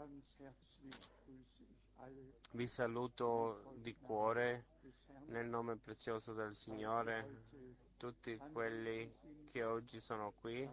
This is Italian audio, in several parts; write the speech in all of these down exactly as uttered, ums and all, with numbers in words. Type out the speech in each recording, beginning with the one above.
Vi saluto di cuore nel nome prezioso del Signore, tutti quelli che oggi sono qui,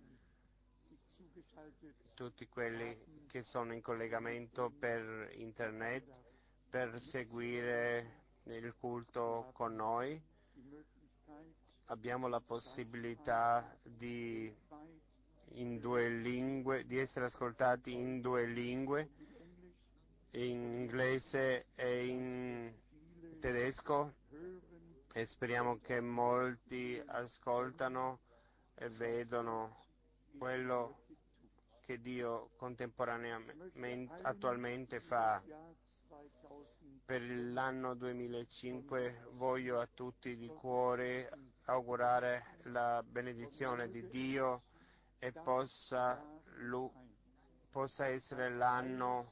tutti quelli che sono in collegamento per internet per seguire il culto con noi. Abbiamo la possibilità di, in due lingue, di essere ascoltati in due lingue, in inglese e in tedesco, e speriamo che molti ascoltano e vedono quello che Dio contemporaneamente attualmente fa. Per l'anno duemilacinque voglio a tutti di cuore augurare la benedizione di Dio e possa, lui, possa essere l'anno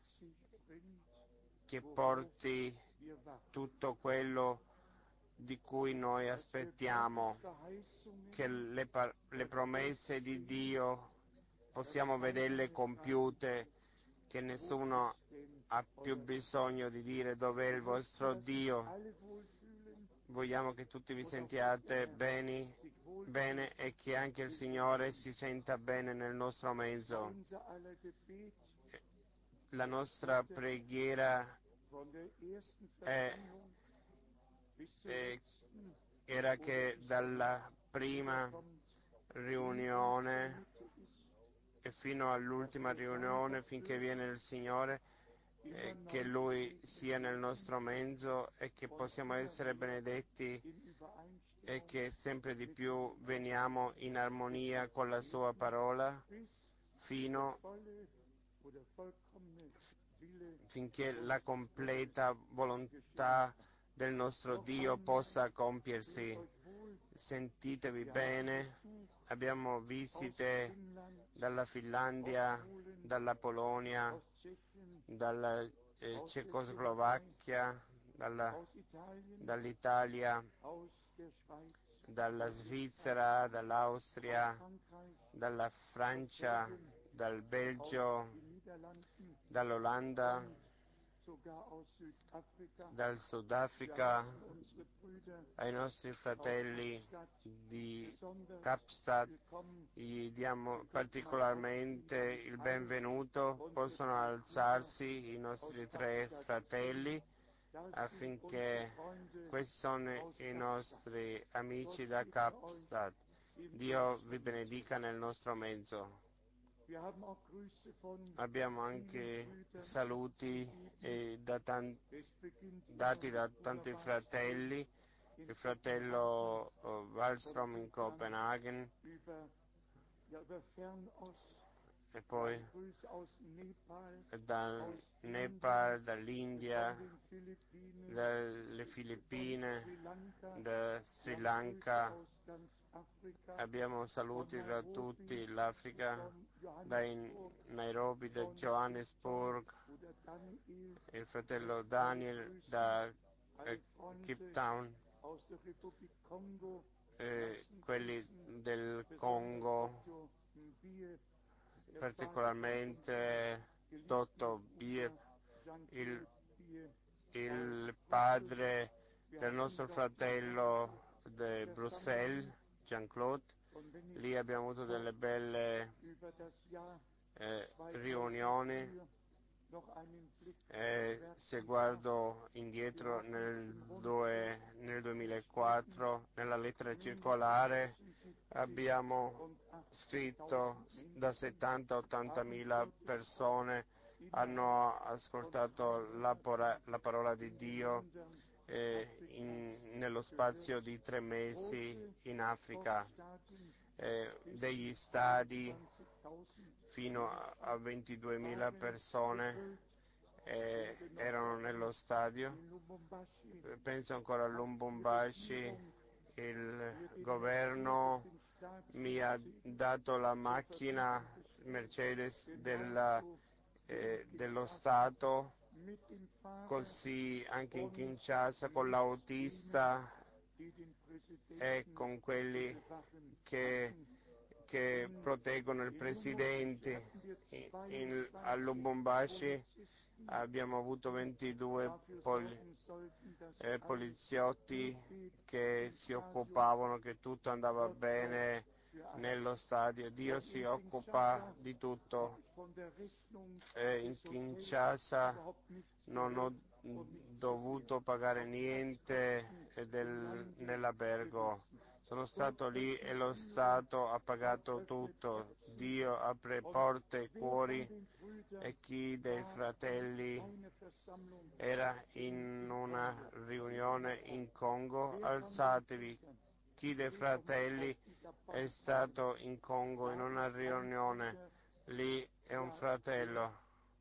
che porti tutto quello di cui noi aspettiamo, che le, le promesse di Dio possiamo vederle compiute, che nessuno ha più bisogno di dire dov'è il vostro Dio. Vogliamo che tutti vi sentiate bene, bene e che anche il Signore si senta bene nel nostro mezzo. La nostra preghiera è, è, era che dalla prima riunione e fino all'ultima riunione, finché viene il Signore, eh, che Lui sia nel nostro mezzo e che possiamo essere benedetti e che sempre di più veniamo in armonia con la Sua parola fino finché la completa volontà del nostro Dio possa compiersi. Sentitevi bene, abbiamo visite dalla Finlandia, dalla Polonia, dalla eh, Cecoslovacchia, dalla, dall'Italia, dalla Svizzera, dall'Austria, dalla Francia, dal Belgio, dall'Olanda, dal Sudafrica, ai nostri fratelli di Kapstadt, gli diamo particolarmente il benvenuto, possono alzarsi i nostri tre fratelli affinché questi sono i nostri amici da Kapstadt. Dio vi benedica nel nostro mezzo. Abbiamo anche saluti eh, da tan- dati da tanti fratelli, il fratello uh, Wallström in Copenaghen, e poi dal Nepal, dall'India, dalle Filippine, da Sri Lanka. Abbiamo saluti da tutti l'Africa, da Nairobi, da Johannesburg, il fratello Daniel da eh, Cape Town, eh, quelli del Congo, particolarmente Toto Bier, il, il padre del nostro fratello di Bruxelles, Jean-Claude. Lì abbiamo avuto delle belle eh, riunioni. E se guardo indietro nel, due, nel duemilaquattro, nella lettera circolare abbiamo scritto da settanta a ottanta mila persone hanno ascoltato la, pora, la parola di Dio eh, in, nello spazio di tre mesi in Africa. Eh, degli stadi fino a ventiduemila persone eh, erano nello stadio. Penso ancora a Lubumbashi, il governo mi ha dato la macchina Mercedes della, eh, dello Stato, così anche in Kinshasa con l'autista e con quelli che, che che proteggono il Presidente. In, in, a Lubumbashi abbiamo avuto ventidue poli, eh, poliziotti che si occupavano che tutto andava bene nello stadio. Dio si occupa di tutto. Eh, in Kinshasa non ho dovuto pagare niente del, nell'albergo. Sono stato lì e lo Stato ha pagato tutto. Dio apre porte e cuori, e chi dei fratelli era in una riunione in Congo, alzatevi. Chi dei fratelli è stato in Congo in una riunione? Lì è un fratello.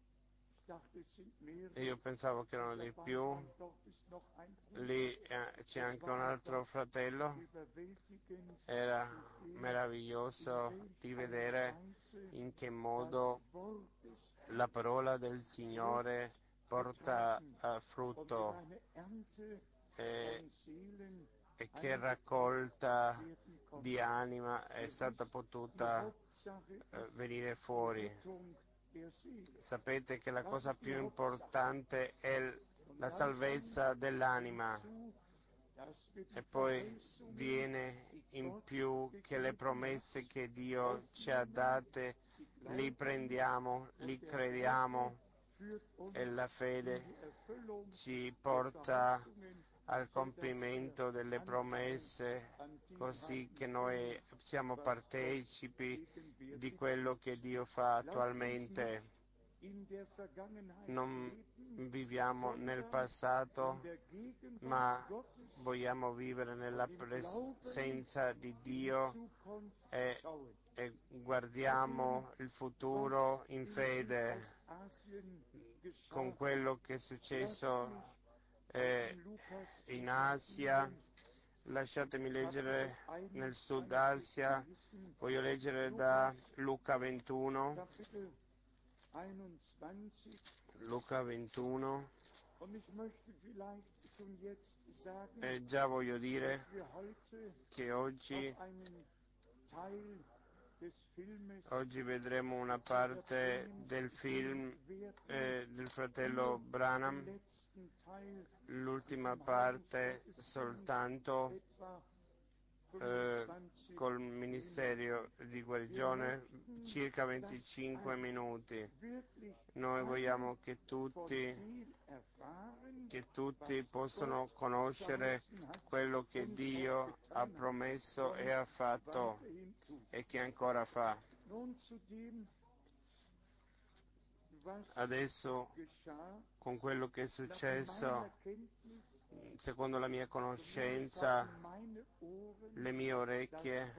Io pensavo che erano di più. Lì eh, c'è anche un altro fratello. Era meraviglioso di vedere in che modo la parola del Signore porta uh, frutto e, e che raccolta di anima è stata potuta uh, venire fuori. Sapete che la cosa più importante è la salvezza dell'anima, e poi viene in più che le promesse che Dio ci ha date li prendiamo, li crediamo, e la fede ci porta al compimento delle promesse, così che noi siamo partecipi di quello che Dio fa attualmente. Non viviamo nel passato, ma vogliamo vivere nella presenza di Dio e, e guardiamo il futuro in fede. Con quello che è successo eh, in Asia, lasciatemi leggere nel Sud Asia, voglio leggere da Luca ventuno. Luca ventuno, e già voglio dire che oggi, oggi vedremo una parte del film eh, del fratello Branham, l'ultima parte soltanto eh, col ministero di guarigione, circa venticinque minuti. Noi vogliamo che tutti, che tutti possano conoscere quello che Dio ha promesso e ha fatto e che ancora fa. Adesso, con quello che è successo, secondo la mia conoscenza, le mie orecchie,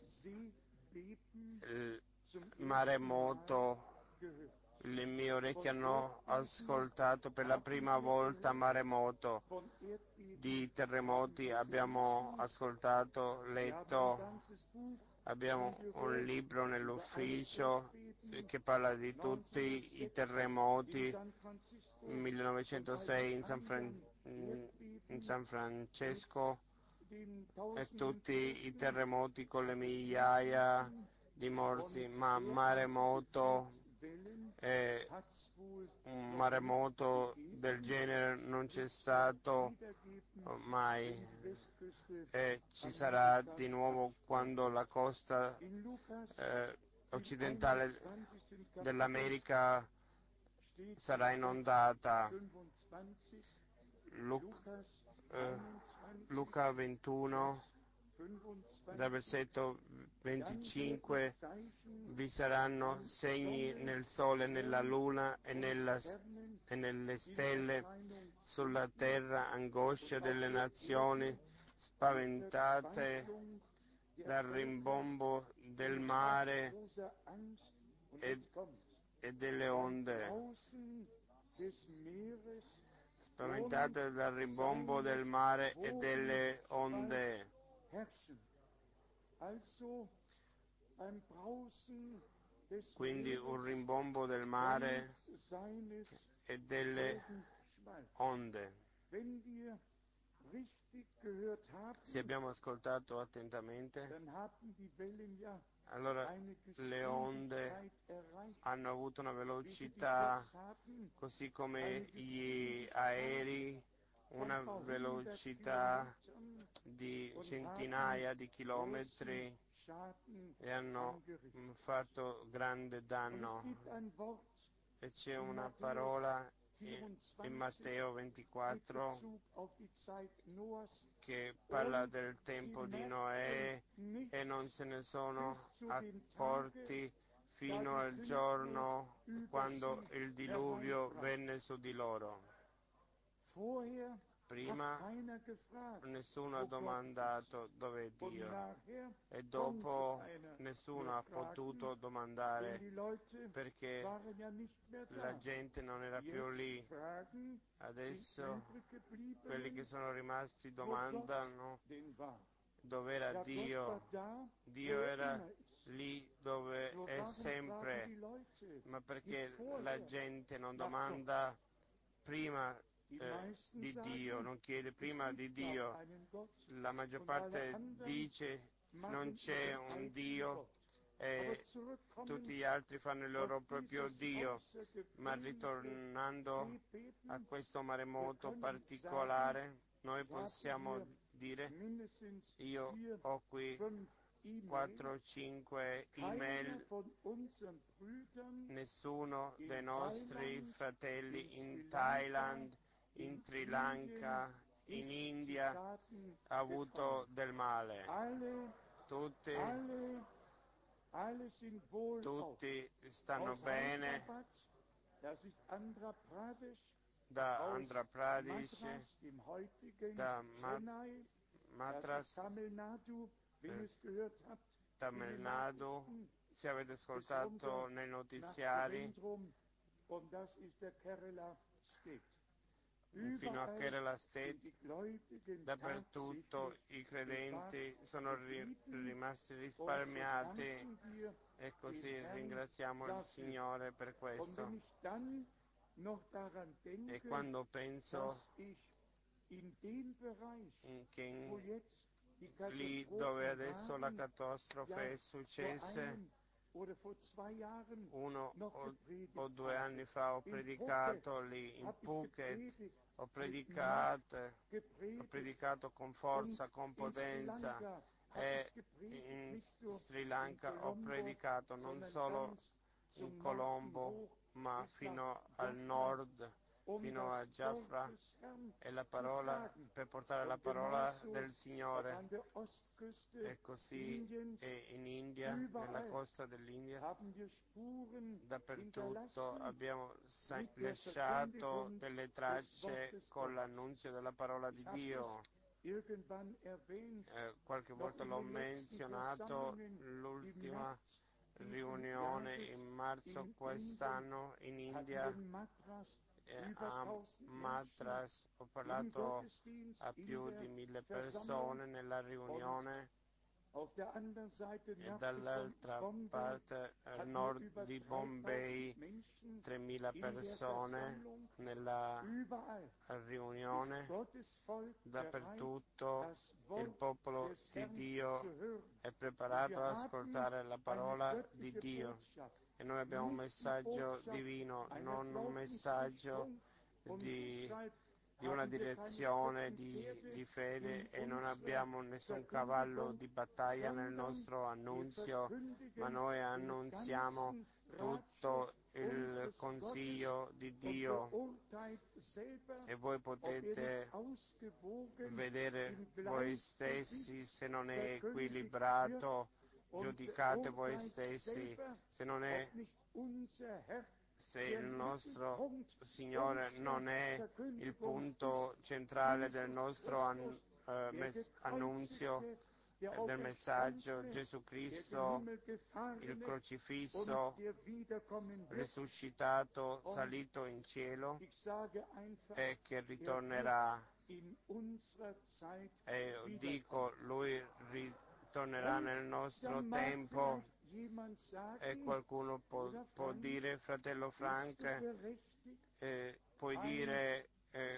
il maremoto, le mie orecchie hanno ascoltato per la prima volta maremoto. Di terremoti abbiamo ascoltato, letto, abbiamo un libro nell'ufficio che parla di tutti i terremoti. millenovecentosei in San, Fran- in San Francesco, e tutti i terremoti con le migliaia di morti, ma maremoto, eh, un maremoto del genere non c'è stato mai, e ci sarà di nuovo quando la costa eh, occidentale dell'America sarà inondata. Luca, eh, Luca ventuno, dal versetto venticinque, vi saranno segni nel sole, nella luna e, nella, e nelle stelle, sulla terra angoscia delle nazioni, spaventate dal rimbombo del mare e, e delle onde. Spaventate dal rimbombo del mare e delle onde. Quindi un rimbombo del mare e delle onde. Se abbiamo ascoltato attentamente, allora le onde hanno avuto una velocità, così come gli aerei, una velocità di centinaia di chilometri, e hanno fatto grande danno. E c'è una parola in, in Matteo ventiquattro che parla del tempo di Noè, e non se ne sono accorti fino al giorno quando il diluvio venne su di loro. Prima nessuno ha domandato dove è Dio, e dopo nessuno ha potuto domandare, perché la gente non era più lì. Adesso quelli che sono rimasti domandano dove era Dio. Dio era lì dove è sempre, ma perché la gente non domanda prima eh, di Dio, non chiede prima di Dio? La maggior parte dice non c'è un Dio e tutti gli altri fanno il loro proprio Dio. Ma ritornando a questo maremoto particolare, noi possiamo dire, io ho qui quattro o cinque email, nessuno dei nostri fratelli in Thailand, in Sri Lanka, in India ha avuto del male. Tutti, tutti stanno bene. Da Andhra Pradesh, da Madras, eh, Tamil Nadu, se avete ascoltato nei notiziari, fino a Kerala State, dappertutto i credenti sono ri- rimasti risparmiati, e così ringraziamo il Signore per questo. E quando penso che in, lì dove adesso la catastrofe è successa, uno o, o due anni fa ho predicato lì in Phuket, ho predicato, ho predicato con forza, con potenza, e in Sri Lanka ho predicato non solo in Colombo, ma fino al nord, fino a Jaffra, e la parola, per portare la parola del Signore. E così è in India, nella costa dell'India, dappertutto abbiamo lasciato delle tracce con l'annunzio della parola di Dio. Eh, qualche volta l'ho menzionato, l'ultima riunione in marzo quest'anno in India, eh, a Madras, ho parlato a più di mille persone nella riunione, e dall'altra parte, al nord di Bombay, tremila persone nella riunione. Dappertutto il popolo di Dio è preparato ad ascoltare la parola di Dio, e noi abbiamo un messaggio divino, non un messaggio di, di una direzione di, di fede, e non abbiamo nessun cavallo di battaglia nel nostro annunzio, ma noi annunziamo tutto il consiglio di Dio, e voi potete vedere voi stessi se non è equilibrato, giudicate voi stessi se non è, se il nostro Signore non è il punto centrale del nostro an, eh, mes, annunzio, eh, del messaggio. Gesù Cristo, il crocifisso, risuscitato, salito in cielo, e che ritornerà. E io dico, Lui ritornerà nel nostro tempo. E qualcuno può, può dire, fratello Frank, eh, puoi dire eh,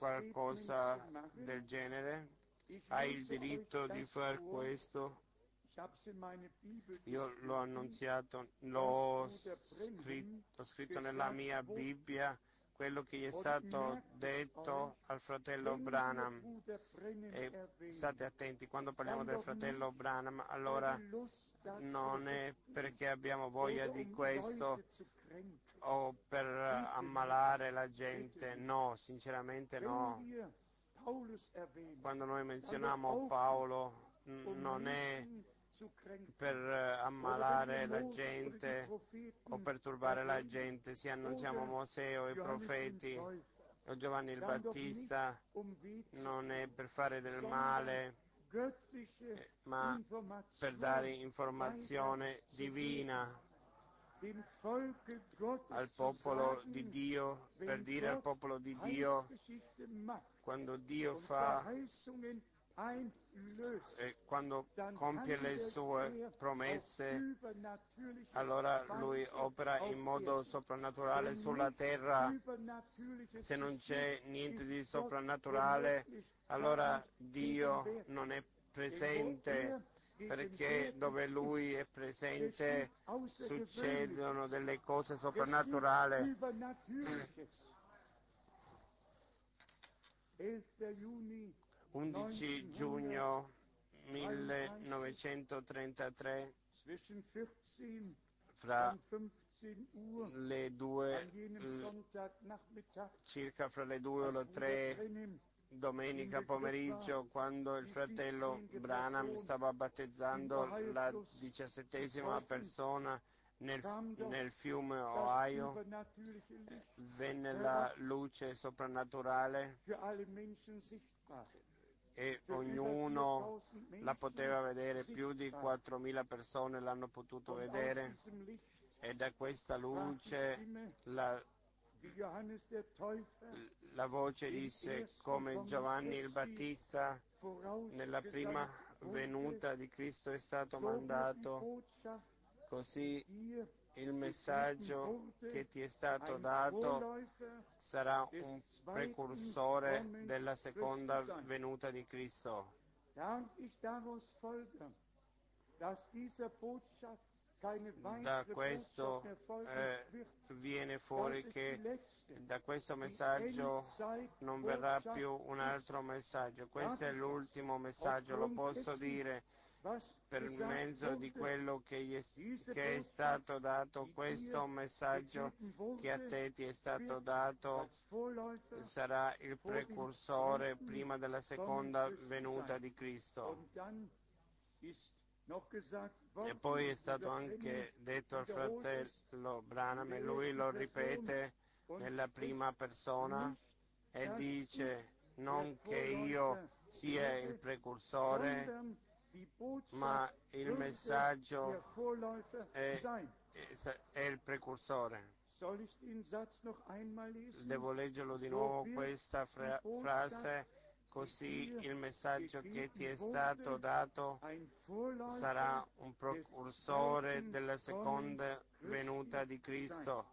qualcosa del genere? Hai il diritto di far questo? Io l'ho annunziato, l'ho scritto, scritto nella mia Bibbia, quello che gli è stato detto al fratello Branham. E state attenti, quando parliamo del fratello Branham, allora non è perché abbiamo voglia di questo o per ammalare la gente, no, sinceramente no. Quando noi menzioniamo Paolo, non è per ammalare la gente o per turbare la gente, se annunziamo Mosè o i profeti o Giovanni il Battista, non è per fare del male, ma per dare informazione divina al popolo di Dio, per dire al popolo di Dio, quando Dio fa, eh, quando compie le sue promesse, allora Lui opera in modo soprannaturale sulla terra. Se non c'è niente di soprannaturale, allora Dio non è presente, perché dove Lui è presente succedono delle cose soprannaturali. undici giugno millenovecentotrentatré, fra le due, circa fra le due o le tre, domenica pomeriggio, quando il fratello Branham stava battezzando la diciassettesima persona nel, nel fiume Ohio, venne la luce soprannaturale e ognuno la poteva vedere, più di quattromila persone l'hanno potuto vedere, e da questa luce la, la voce disse, come Giovanni il Battista nella prima venuta di Cristo è stato mandato, così il messaggio che ti è stato dato sarà un precursore della seconda venuta di Cristo. Da questo eh, viene fuori che da questo messaggio non verrà più un altro messaggio. Questo è l'ultimo messaggio, lo posso dire per mezzo di quello che è, che è stato dato. Questo messaggio che a te ti è stato dato sarà il precursore prima della seconda venuta di Cristo. E poi è stato anche detto al fratello Branham, e lui lo ripete nella prima persona e dice, non che io sia il precursore, ma il messaggio è, è il precursore. Devo leggerlo di nuovo questa fra- frase, così il messaggio che ti è stato dato sarà un precursore della seconda venuta di Cristo.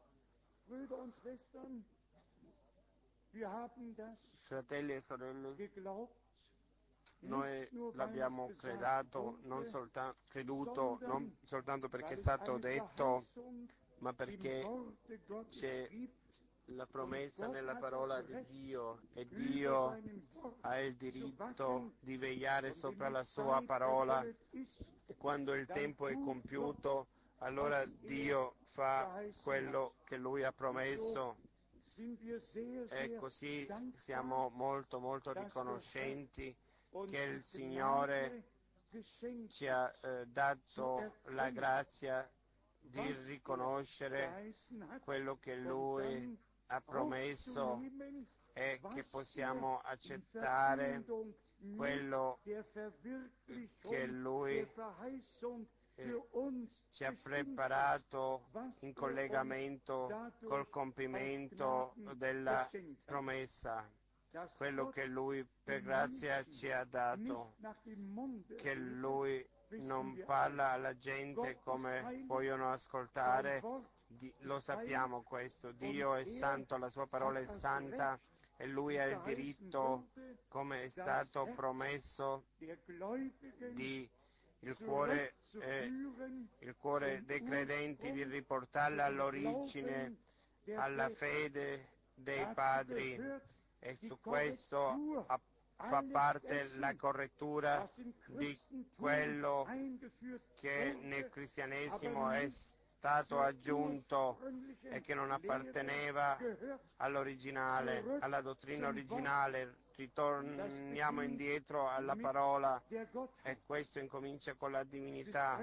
Fratelli e sorelle, noi l'abbiamo credato, non solta- creduto non soltanto perché è stato detto, ma perché c'è la promessa nella parola di Dio, e Dio ha il diritto di vegliare sopra la sua parola, e quando il tempo è compiuto, allora Dio fa quello che Lui ha promesso. E così siamo molto molto riconoscenti che il Signore ci ha eh, dato la grazia di riconoscere quello che Lui ha promesso e che possiamo accettare quello che Lui eh, ci ha preparato in collegamento col compimento della promessa, quello che Lui per grazia ci ha dato, che Lui non parla alla gente come vogliono ascoltare, Di, lo sappiamo questo, Dio è santo, la sua parola è santa e Lui ha il diritto, come è stato promesso, di il cuore, eh, il cuore dei credenti, di riportarli all'origine, alla fede dei padri, e su questo a, fa parte la correttura di quello che nel cristianesimo è stato aggiunto e che non apparteneva all'originale, alla dottrina originale. Ritorniamo indietro alla parola, e questo incomincia con la divinità.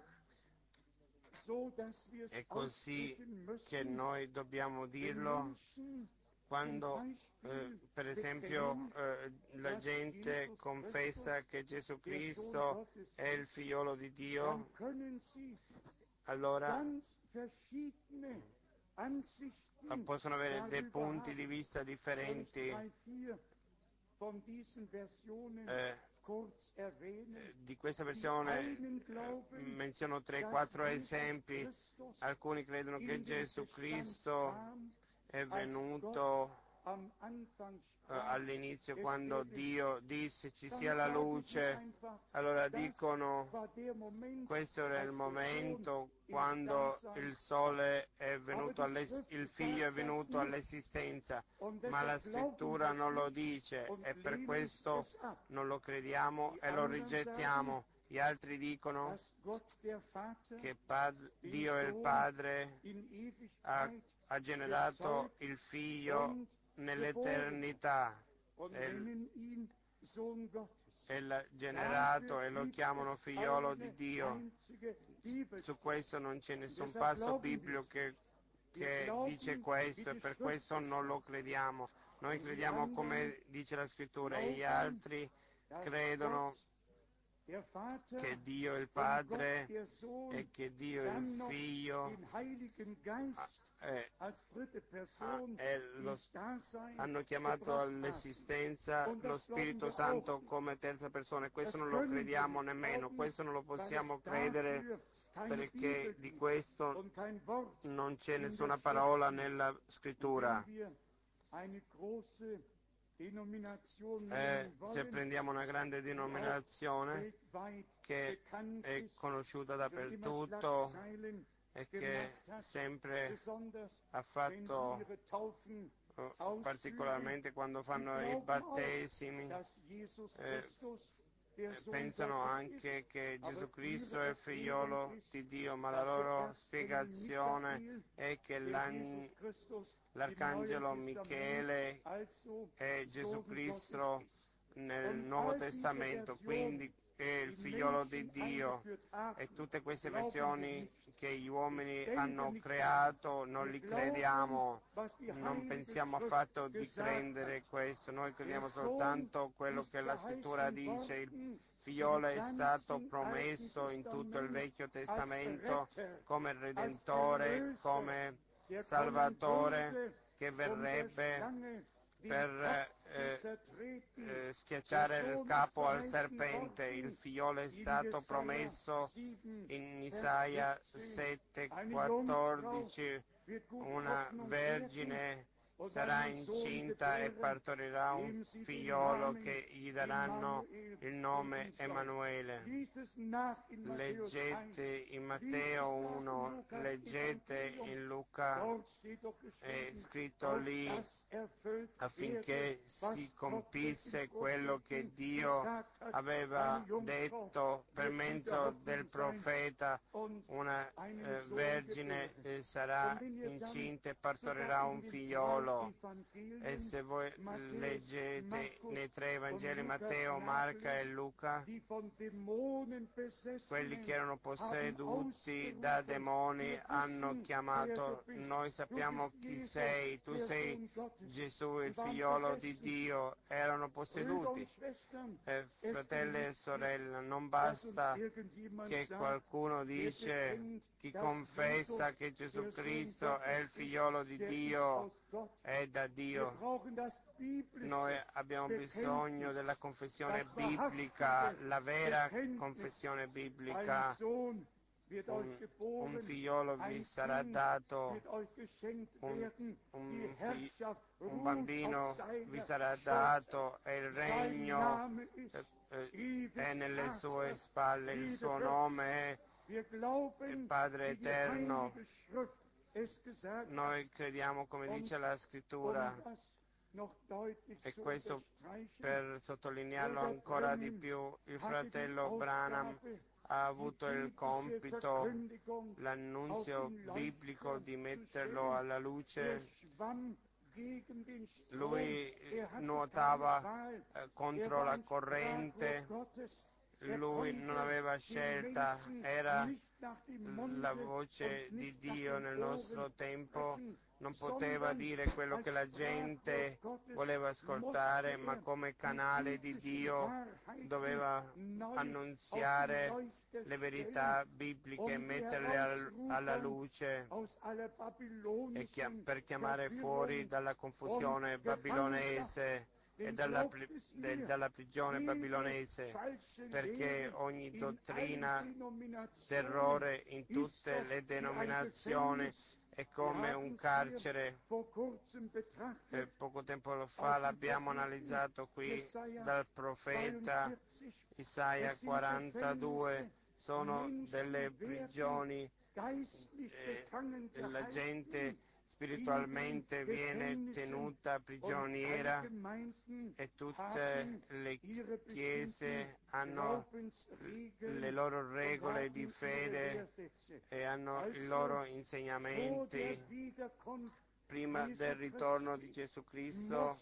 È così che noi dobbiamo dirlo quando, eh, per esempio, eh, la gente confessa che Gesù Cristo è il figliolo di Dio. Allora possono avere dei punti di vista differenti. Eh, di questa versione eh, menziono tre quattro esempi. Alcuni credono che Gesù Cristo è venuto eh, all'inizio quando Dio disse ci sia la luce. Allora dicono questo era il momento quando il sole è venuto il figlio è venuto all'esistenza, ma la scrittura non lo dice, e per questo non lo crediamo e lo rigettiamo. Gli altri dicono che Pad- Dio il Padre ha, ha generato il figlio nell'eternità e, e l'ha generato e lo chiamano figliolo di Dio. Su questo non c'è nessun passo biblico che, che dice questo, e per questo non lo crediamo. Noi crediamo come dice la scrittura, e gli altri credono che Dio è il Padre e che Dio è il Figlio e, e lo, hanno chiamato all'esistenza lo Spirito Santo come terza persona, e questo non lo crediamo nemmeno, questo non lo possiamo credere, perché di questo non c'è nessuna parola nella scrittura. Eh, se prendiamo una grande denominazione che è conosciuta dappertutto e che sempre ha fatto, eh, particolarmente quando fanno i battesimi, eh, pensano anche che Gesù Cristo è il figliolo di Dio, ma la loro spiegazione è che l'an- l'arcangelo Michele è Gesù Cristo nel Nuovo Testamento, quindi è il figliolo di Dio, e tutte queste versioni che gli uomini hanno creato non li crediamo, non pensiamo affatto di credere questo, noi crediamo soltanto quello che la scrittura dice. Il figliolo è stato promesso in tutto il Vecchio Testamento come Redentore, come Salvatore, che verrebbe per eh, eh, schiacciare il capo al serpente. Il figliolo è stato promesso in Isaia sette quattordici, una vergine sarà incinta e partorirà un figliolo che gli daranno il nome Emanuele. Leggete in Matteo uno, leggete in Luca, è scritto lì affinché si compisse quello che Dio aveva detto per mezzo del profeta: una eh, vergine eh, sarà incinta e partorirà un figliolo. E se voi leggete nei tre Evangeli, Matteo, Marca e Luca, quelli che erano posseduti da demoni hanno chiamato: noi sappiamo chi sei, tu sei Gesù, il figliolo di Dio. Erano posseduti. Eh, fratelli e sorelle, non basta che qualcuno dice, chi confessa che Gesù Cristo è il figliolo di Dio è da Dio. Noi abbiamo bisogno della confessione biblica, la vera confessione biblica. un, un figliolo vi sarà dato, un, un, fi, un bambino vi sarà dato e il regno eh, eh, è nelle sue spalle, il suo nome è il Padre Eterno. Noi crediamo, come dice la Scrittura, e questo per sottolinearlo ancora di più, il fratello Branham ha avuto il compito, l'annunzio biblico di metterlo alla luce. Lui nuotava eh, contro la corrente, lui non aveva scelta, era la voce di Dio nel nostro tempo, non poteva dire quello che la gente voleva ascoltare, ma come canale di Dio doveva annunziare le verità bibliche e metterle al, alla luce e chiam- per chiamare fuori dalla confusione babilonese e dalla, de, dalla prigione babilonese, perché ogni dottrina d'errore in tutte le denominazioni è come un carcere. E poco tempo fa l'abbiamo analizzato qui dal profeta Isaia quarantadue, sono delle prigioni e la gente spiritualmente viene tenuta prigioniera e tutte le chiese hanno le loro regole di fede e hanno i loro insegnamenti. Prima del ritorno di Gesù Cristo,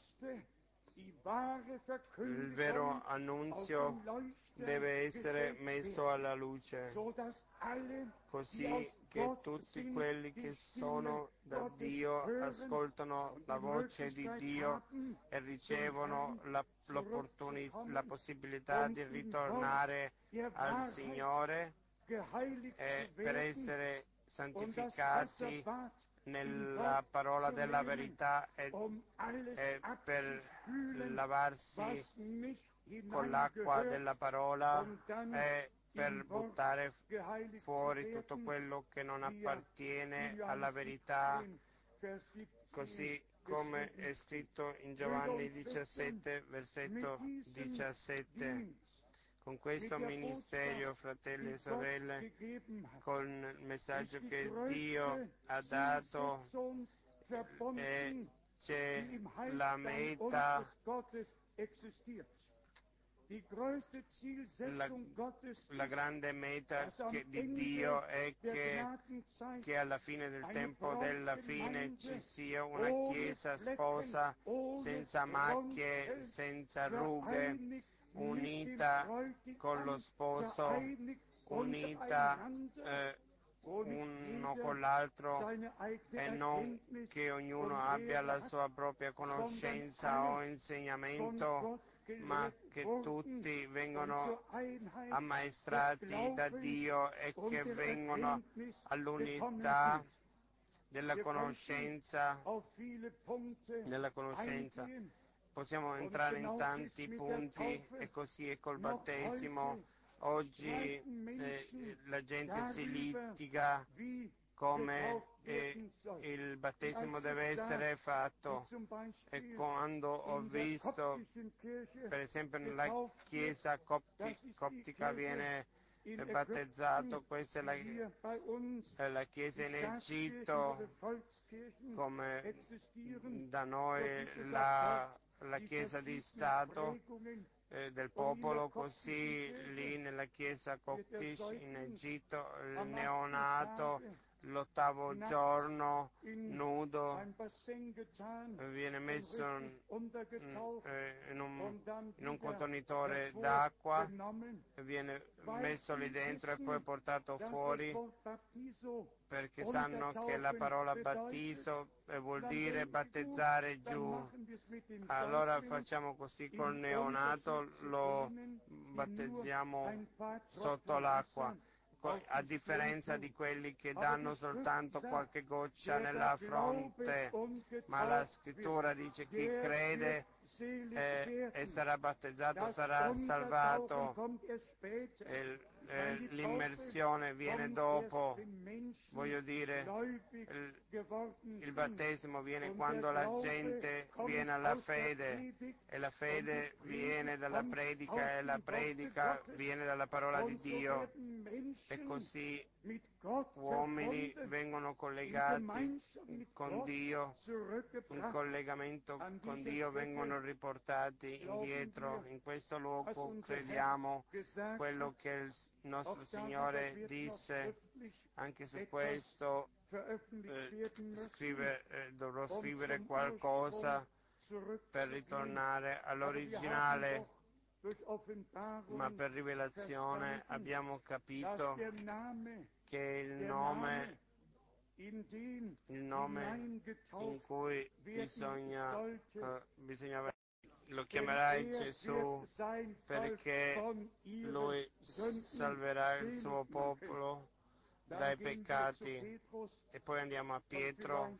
il vero annunzio deve essere messo alla luce, così che tutti quelli che sono da Dio ascoltano la voce di Dio e ricevono la, la possibilità di ritornare al Signore e per essere santificati nella parola della verità e, e per lavarsi con l'acqua della parola e per buttare fuori tutto quello che non appartiene alla verità, così come è scritto in Giovanni diciassette, versetto diciassette. Con questo ministero, fratelli e sorelle, con il messaggio che Dio ha dato, e c'è la meta, la, la grande meta che, di Dio è che, che alla fine del tempo della fine ci sia una Chiesa sposa senza macchie, senza rughe, unita con lo sposo, unita eh, uno con l'altro e non che ognuno abbia la sua propria conoscenza o insegnamento, ma che tutti vengono ammaestrati da Dio e che vengono all'unità della conoscenza, della conoscenza. Possiamo entrare in tanti punti e così è col battesimo. Oggi eh, la gente si litiga come eh, il battesimo deve essere fatto, e quando ho visto per esempio nella chiesa copti, coptica viene battezzato, questa è la, è la chiesa in Egitto, come da noi la, la chiesa di Stato eh, del popolo, così lì nella chiesa coptish in Egitto il neonato l'ottavo giorno nudo viene messo in, in, un, in un contenitore d'acqua, viene messo lì dentro e poi portato fuori, perché sanno che la parola battiso vuol dire battezzare giù. Allora facciamo così col neonato, lo battezziamo sotto l'acqua, a differenza di quelli che danno soltanto qualche goccia nella fronte, ma la scrittura dice chi crede eh, e sarà battezzato sarà salvato. E eh, l'immersione viene dopo, voglio dire, il, il battesimo viene quando la gente viene alla fede e la fede viene dalla predica e la predica viene dalla parola di Dio e così uomini vengono collegati con Dio, in collegamento con Dio vengono riportati indietro. In questo luogo crediamo quello che il nostro Signore disse, anche su questo eh, scrive, eh, dovrò scrivere qualcosa per ritornare all'originale, ma per rivelazione abbiamo capito che il nome, il nome in cui bisogna, uh, bisogna lo chiamerai Gesù perché Lui salverà il suo popolo dai peccati. E poi andiamo a Pietro,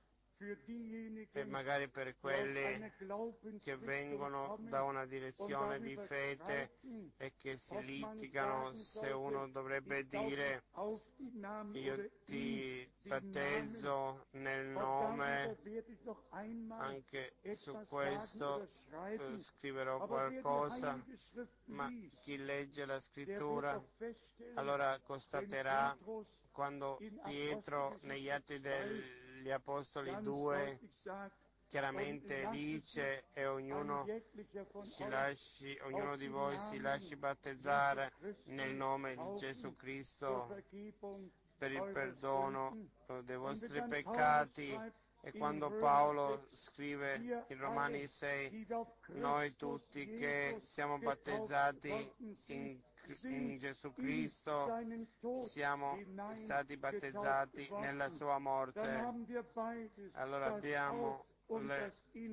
e magari per quelli che vengono da una direzione di fede e che si litigano se uno dovrebbe dire io ti battezzo nel nome, anche su questo eh, scriverò qualcosa, ma chi legge la scrittura allora constaterà quando Pietro negli Atti degli Apostoli due chiaramente dice e ognuno, si lasci, ognuno di voi si lasci battezzare nel nome di Gesù Cristo per il perdono dei vostri peccati. E quando Paolo scrive in Romani sei, noi tutti che siamo battezzati in, in Gesù Cristo siamo stati battezzati nella sua morte. Allora abbiamo le,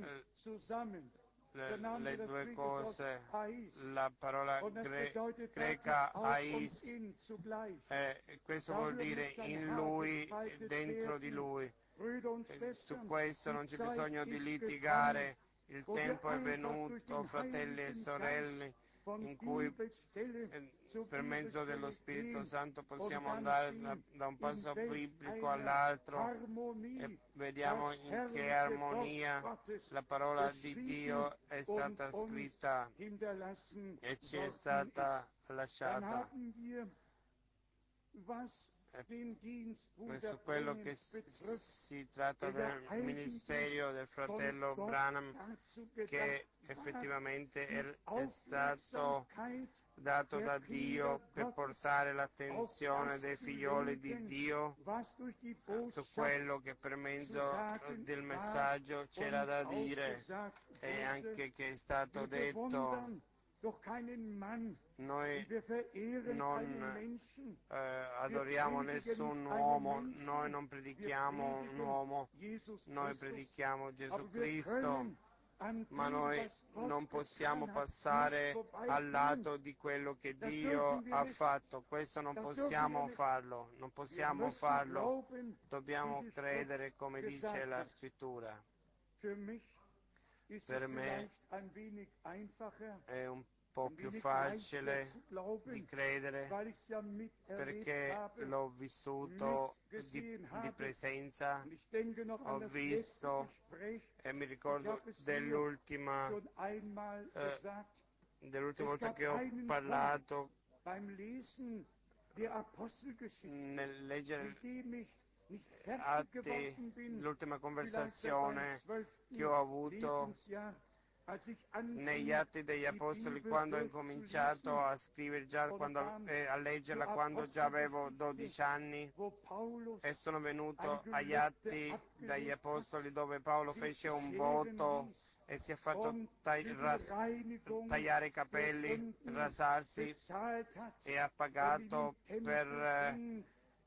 le, le due cose, la parola gre, greca ais, eh, questo vuol dire in lui, dentro di lui. E su questo non c'è bisogno di litigare, il tempo è venuto, fratelli e sorelle, in cui eh, per mezzo dello Spirito Santo possiamo andare da, da un passo biblico all'altro e vediamo in che armonia la parola di Dio è stata scritta e ci è stata lasciata. E su quello che si tratta del ministero del fratello Branham, che effettivamente è, è stato dato da Dio per portare l'attenzione dei figlioli di Dio su quello che per mezzo del messaggio c'era da dire e anche che è stato detto. Noi non eh, adoriamo nessun uomo, noi non predichiamo un uomo, noi predichiamo Gesù Cristo, ma noi non possiamo passare al lato di quello che Dio ha fatto. Questo non possiamo farlo, non possiamo farlo. Dobbiamo credere come dice la Scrittura. Per me è un po' più facile di credere perché l'ho vissuto di, di presenza, ho visto e mi ricordo dell'ultima eh, dell'ultima volta che ho parlato nel leggere Atti, l'ultima conversazione che ho avuto negli Atti degli Apostoli quando ho incominciato a scrivere già quando, eh, a leggerla quando già avevo dodici anni e sono venuto agli Atti degli Apostoli dove Paolo fece un voto e si è fatto tag- ras- tagliare i capelli, rasarsi e ha pagato per eh,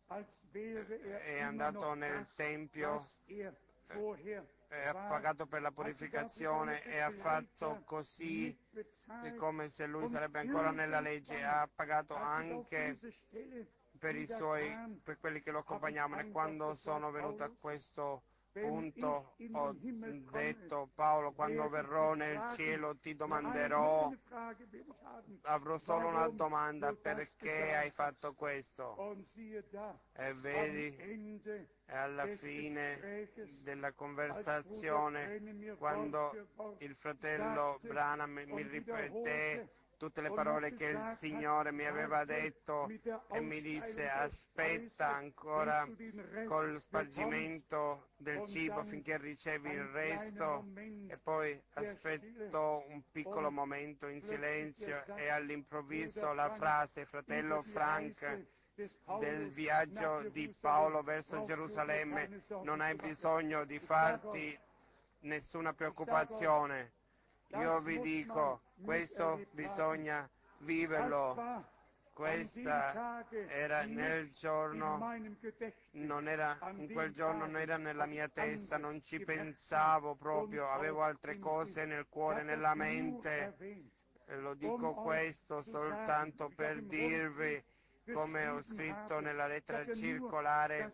è andato nel Tempio e ha pagato per la purificazione e ha fatto così come se lui sarebbe ancora nella legge, ha pagato anche per i suoi, per quelli che lo accompagnavano. E quando sono venuto a questo appunto ho detto, Paolo, quando verrò nel cielo ti domanderò, avrò solo una domanda, perché hai fatto questo? E vedi, e alla fine della conversazione, quando il fratello Branham mi ripeté tutte le parole che il Signore mi aveva detto e mi disse aspetta ancora col spargimento del cibo finché ricevi il resto, e poi aspettò un piccolo momento in silenzio e all'improvviso la frase fratello Frank del viaggio di Paolo verso Gerusalemme, non hai bisogno di farti nessuna preoccupazione. Io vi dico, questo bisogna viverlo. Questa era nel giorno, non era, in quel giorno non era nella mia testa, non ci pensavo proprio, avevo altre cose nel cuore, nella mente. E lo dico questo soltanto per dirvi, come ho scritto nella lettera circolare,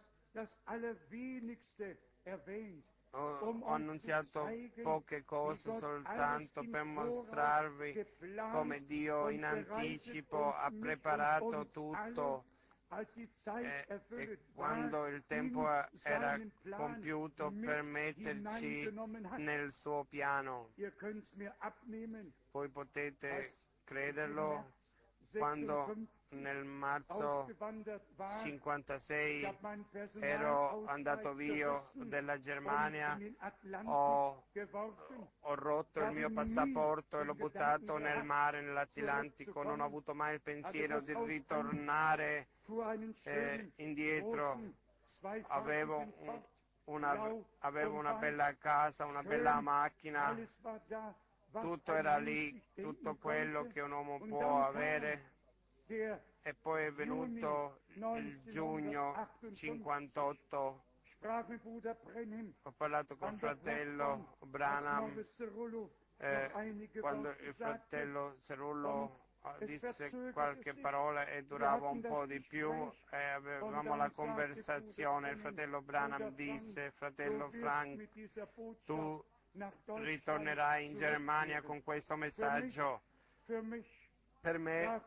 Ho, ho annunziato poche cose soltanto per mostrarvi come Dio in anticipo ha preparato tutto e, e quando il tempo era compiuto per metterci nel suo piano. Voi potete crederlo, quando nel marzo cinquantasei ero andato via dalla Germania, ho, ho rotto il mio passaporto e l'ho buttato nel mare, nell'Atlantico, non ho avuto mai il pensiero di ritornare eh, indietro. Avevo una, avevo una bella casa, una bella macchina, tutto era lì, tutto quello che un uomo può avere. E poi è venuto il giugno cinquantotto, ho parlato col fratello Branham, eh, quando il fratello Cerullo disse qualche parola e durava un po' di più e avevamo la conversazione, il fratello Branham disse, fratello Frank, tu ritornerai in Germania con questo messaggio. Per me,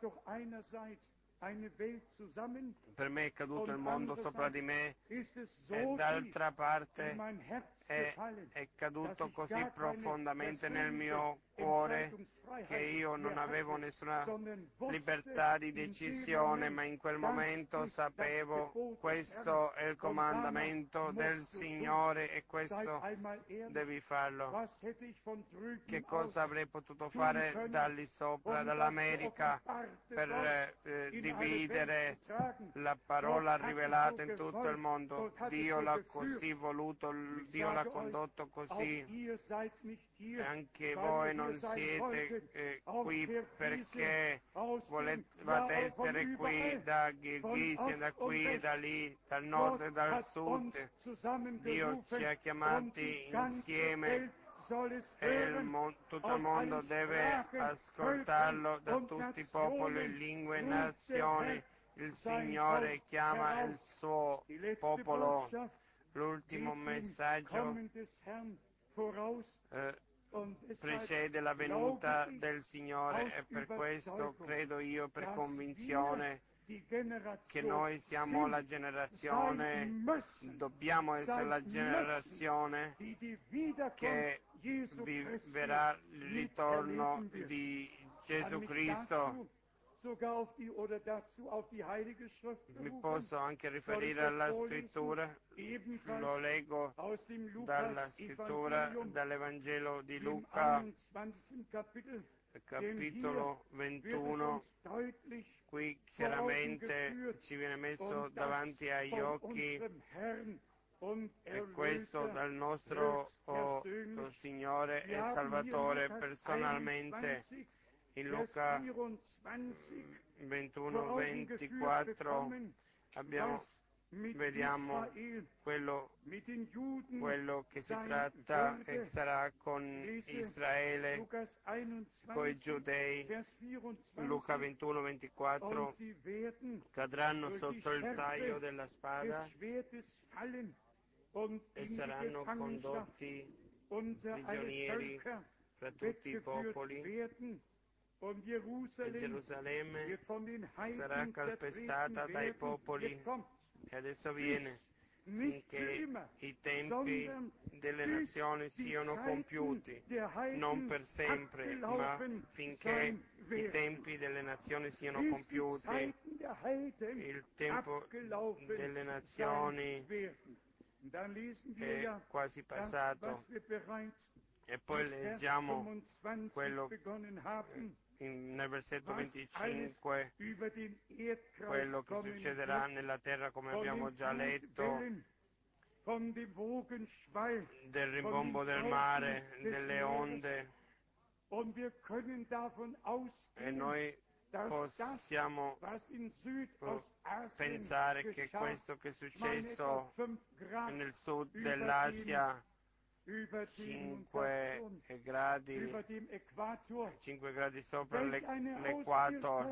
per me è caduto il mondo sopra di me e d'altra parte è, è caduto così profondamente nel mio cuore che io non avevo nessuna libertà di decisione, ma in quel momento sapevo questo è il comandamento del Signore e questo devi farlo. Che cosa avrei potuto fare da lì sopra, dall'America, per eh, dividere la parola rivelata in tutto il mondo? Dio l'ha così voluto, Dio l'ha condotto così. E anche voi non siete eh, qui perché volevate essere qui da Kirghizia, da qui e da lì, dal nord e dal sud. Dio ci ha chiamati insieme e il mo- tutto il mondo deve ascoltarlo, da tutti i popoli, lingue e nazioni. Il Signore chiama il suo popolo. L'ultimo messaggio eh, precede la venuta del Signore e per questo credo io per convinzione che noi siamo la generazione, dobbiamo essere la generazione che vivrà il ritorno di Gesù Cristo. Mi posso anche riferire alla scrittura, lo leggo dalla scrittura, dall'Evangelo di Luca, capitolo ventuno. Qui chiaramente ci viene messo davanti agli occhi, e questo dal nostro oh, oh, Signore e Salvatore personalmente. In Luca ventuno ventiquattro abbiamo, vediamo quello, quello che si tratta e sarà con Israele, con i giudei. Luca ventuno ventiquattro, cadranno sotto il taglio della spada e saranno condotti prigionieri fra tutti i popoli, e Gerusalemme sarà calpestata dai popoli. E adesso viene, finché i tempi delle nazioni siano compiuti, non per sempre, ma finché i tempi delle nazioni siano compiuti. Il tempo delle nazioni è quasi passato. E poi leggiamo quello in, nel versetto venticinque, quello che succederà nella terra, come abbiamo già letto, del rimbombo del mare, delle onde, e noi possiamo pensare che questo che è successo nel sud dell'Asia, cinque gradi, cinque gradi sopra l'equator,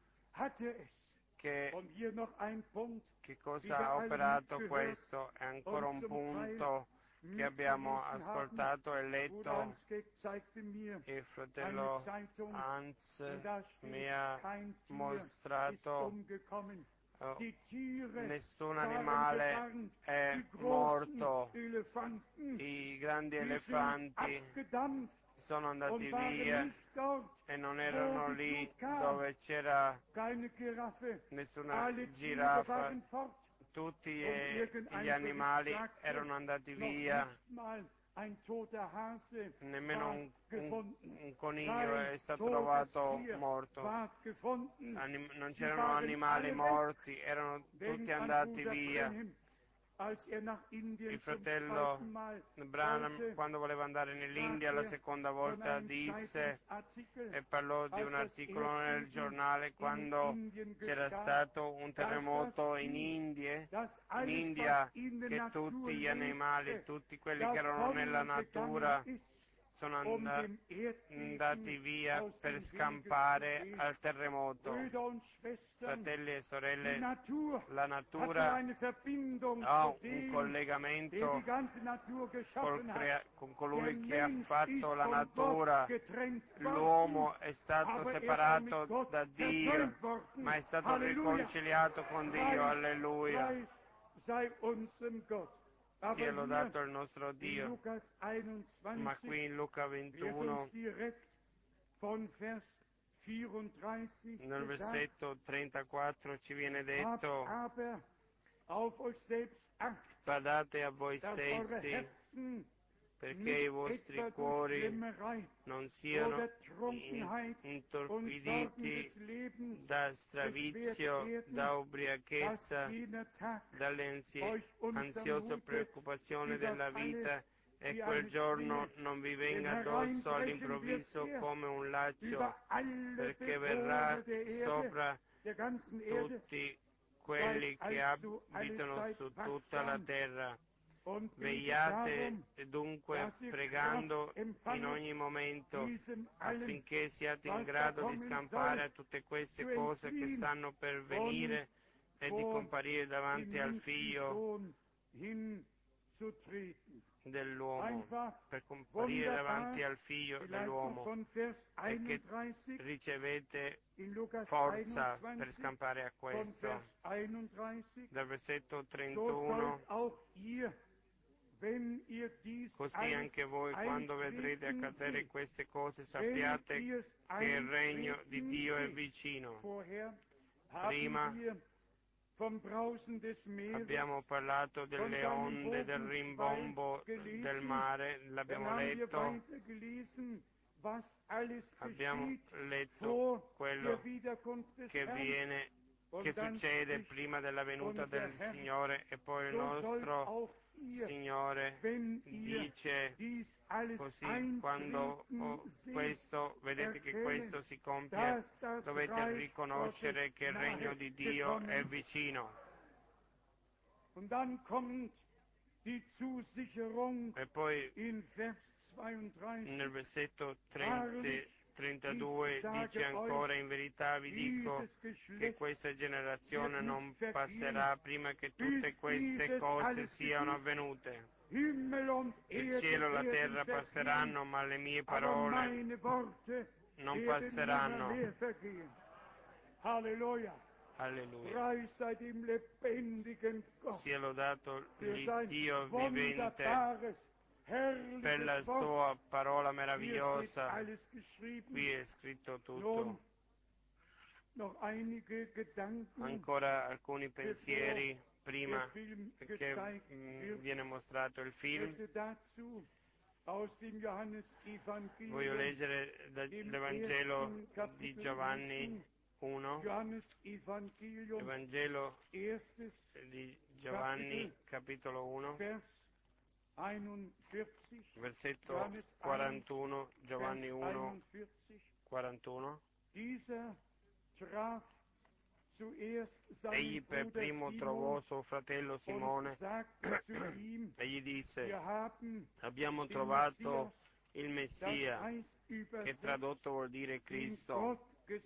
che, che cosa ha operato questo? È ancora un punto che abbiamo ascoltato e letto. Il fratello Hans mi ha mostrato oh, nessun animale è morto, i grandi elefanti sono andati via e non erano lì dove c'era nessuna giraffa, tutti gli animali erano andati via, nemmeno un, un, un coniglio è stato trovato morto, Anim- non c'erano animali morti, erano tutti andati via. Il fratello Branham, quando voleva andare nell'India la seconda volta, disse e parlò di un articolo nel giornale quando c'era stato un terremoto in India, in India, che tutti gli animali, tutti quelli che erano nella natura sono andati via per scampare al terremoto. Fratelli e sorelle, la natura ha un collegamento col crea- con colui che ha fatto la natura. L'uomo è stato separato da Dio, ma è stato riconciliato con Dio. Alleluia. Sia lodato il nostro Dio. Ma qui in Luca ventuno, nel versetto trentaquattro ci viene detto: badate a voi stessi, perché i vostri cuori non siano in- intorpiditi da stravizio, da ubriachezza, dalle ansie- ansiose preoccupazioni della vita, e quel giorno non vi venga addosso all'improvviso come un laccio, perché verrà sopra tutti quelli che abitano su tutta la terra. Vegliate dunque pregando in ogni momento, affinché siate in grado di scampare a tutte queste cose che stanno per venire e di comparire davanti al Figlio dell'uomo, per comparire davanti al Figlio dell'uomo, e che ricevete forza per scampare a questo. Dal versetto trentuno: così anche voi, quando vedrete accadere queste cose, sappiate che il regno di Dio è vicino. Prima abbiamo parlato delle onde, del rimbombo del mare, l'abbiamo letto. Abbiamo letto quello che viene, che succede prima della venuta del Signore, e poi il nostro Signore dice così: quando oh, questo, vedete che questo si compie, dovete riconoscere che il regno di Dio è vicino. E poi nel versetto trentadue dice ancora: in verità vi dico che questa generazione non passerà prima che tutte queste cose siano avvenute. Il cielo e la terra passeranno, ma le mie parole non passeranno. Alleluia. Alleluia. Sia lodato il Dio vivente per la sua parola meravigliosa. Qui è scritto tutto. Ancora alcuni pensieri prima che mm, viene mostrato il film. Voglio leggere dall'Evangelo di Giovanni uno, Evangelo di Giovanni, capitolo uno, versetto quarantuno, Giovanni uno, quarantuno. Egli per primo trovò suo fratello Simone e gli disse: abbiamo trovato il Messia, che tradotto vuol dire Cristo.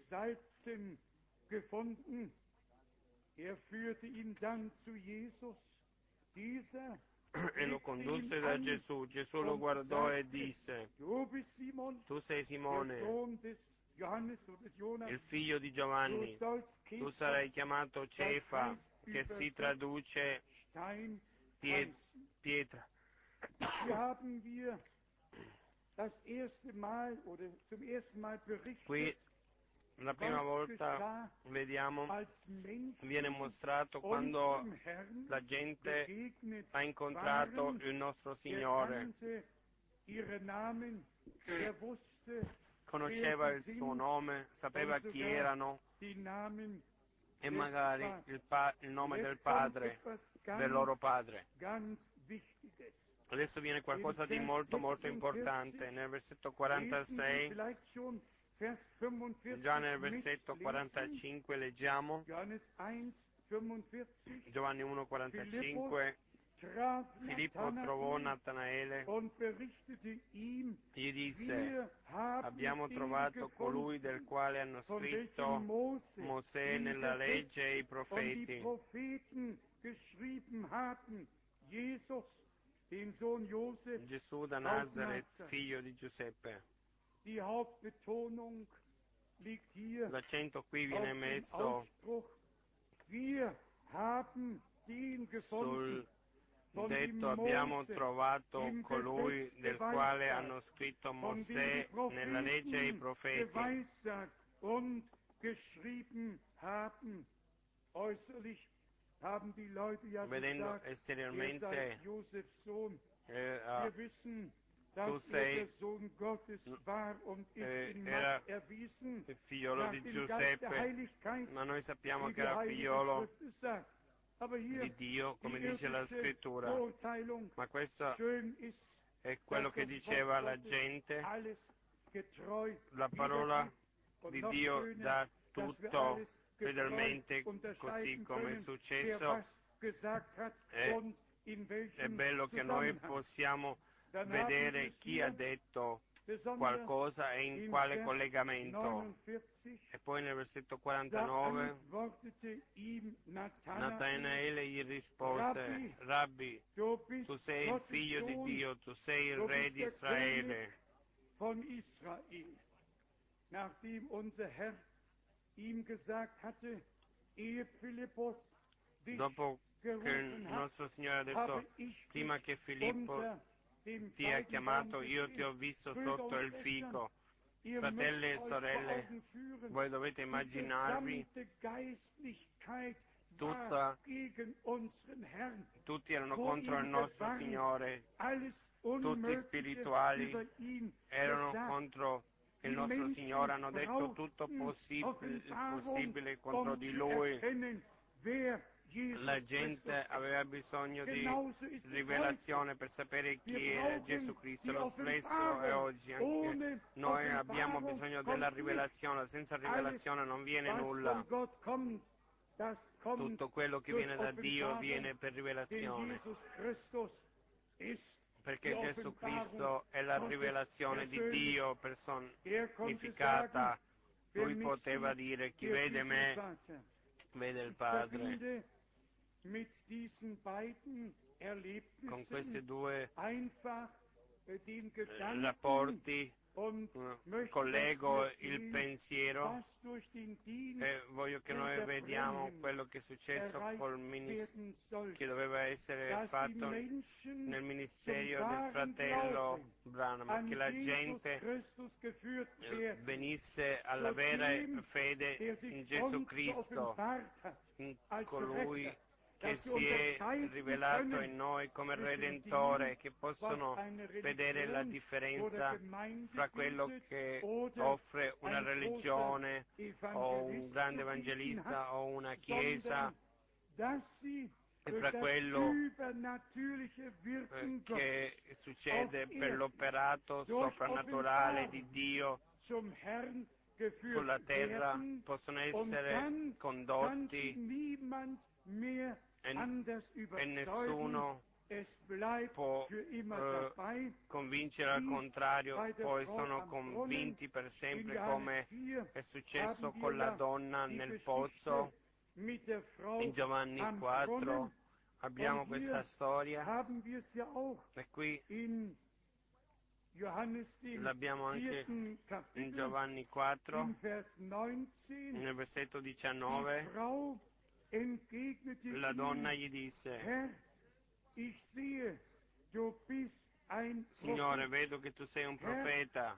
E lo condusse da Gesù. Gesù lo guardò e disse: tu sei Simone, il figlio di Giovanni, tu sarai chiamato Cefa, che si traduce pie- pietra. Qui la prima volta vediamo, viene mostrato quando la gente ha incontrato il nostro Signore. Conosceva il suo nome, sapeva chi erano e magari il, pa- il nome del padre, del loro padre. Adesso viene qualcosa di molto molto importante. Nel versetto quarantasei, già nel versetto quarantacinque leggiamo, Giovanni uno quarantacinque, Filippo trovò Natanaele, gli disse: abbiamo trovato colui del quale hanno scritto Mosè nella legge e i profeti, Gesù da Nazareth, figlio di Giuseppe. L'accento qui viene messo sul detto: abbiamo trovato colui del quale hanno scritto Mosè nella legge e i profeti. Vedendo esteriormente, eh, ah, tu sei, eh, era il figliolo di Giuseppe, ma noi sappiamo che era figliolo di Dio, come dice la scrittura. Ma questo è quello che diceva la gente. La parola di Dio dà tutto fedelmente, così come è successo. È, è bello che noi possiamo vedere chi ha detto qualcosa e in quale collegamento. E poi nel versetto quarantanove, Natanaele gli rispose: Rabbi, tu sei il figlio di Dio, tu sei il re di Israele. Dopo che il nostro Signore ha detto: prima che Filippo ti ha chiamato, io ti ho visto sotto il fico. Fratelli e sorelle, voi dovete immaginarvi tutta, tutti erano contro il nostro Signore, tutti spirituali erano contro il nostro Signore, hanno detto tutto possibile, possibile contro di Lui. La gente aveva bisogno di rivelazione per sapere chi è Gesù Cristo. Lo stesso è oggi, anche noi abbiamo bisogno della rivelazione. Senza rivelazione non viene nulla. Tutto quello che viene da Dio viene per rivelazione. perché Gesù Cristo è la rivelazione di Dio personificata. Lui poteva dire: chi vede me vede il Padre. Con questi due rapporti collego il pensiero e voglio che noi vediamo quello che è successo col ministero, che doveva essere fatto nel ministero del fratello Branham, che la gente venisse alla vera fede in Gesù Cristo, in colui che si è rivelato in noi come Redentore, che possono vedere la differenza fra quello che offre una religione o un grande evangelista o una chiesa e fra quello che succede per l'operato soprannaturale di Dio sulla terra, possono essere condotti e, e nessuno può eh, convincere al contrario, poi sono convinti per sempre, come è successo con la donna nel pozzo. In Giovanni quattro abbiamo questa storia e qui l'abbiamo anche in Giovanni quattro, nel versetto diciannove. La donna gli disse: Signore, vedo che tu sei un profeta.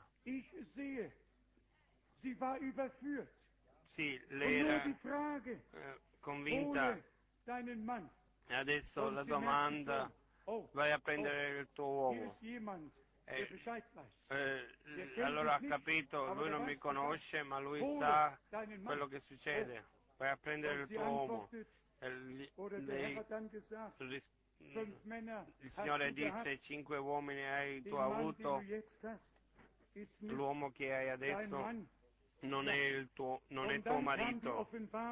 Sì, lei era eh, convinta. E adesso la domanda: vai a prendere il tuo uomo. E, eh, allora ha capito, lui non mi conosce, ma lui sa quello che succede. Vai a prendere il tuo uomo. E gli, lei, ris- il Signore disse: cinque uomini hai tu avuto, l'uomo che hai adesso non è il tuo, non è tuo marito.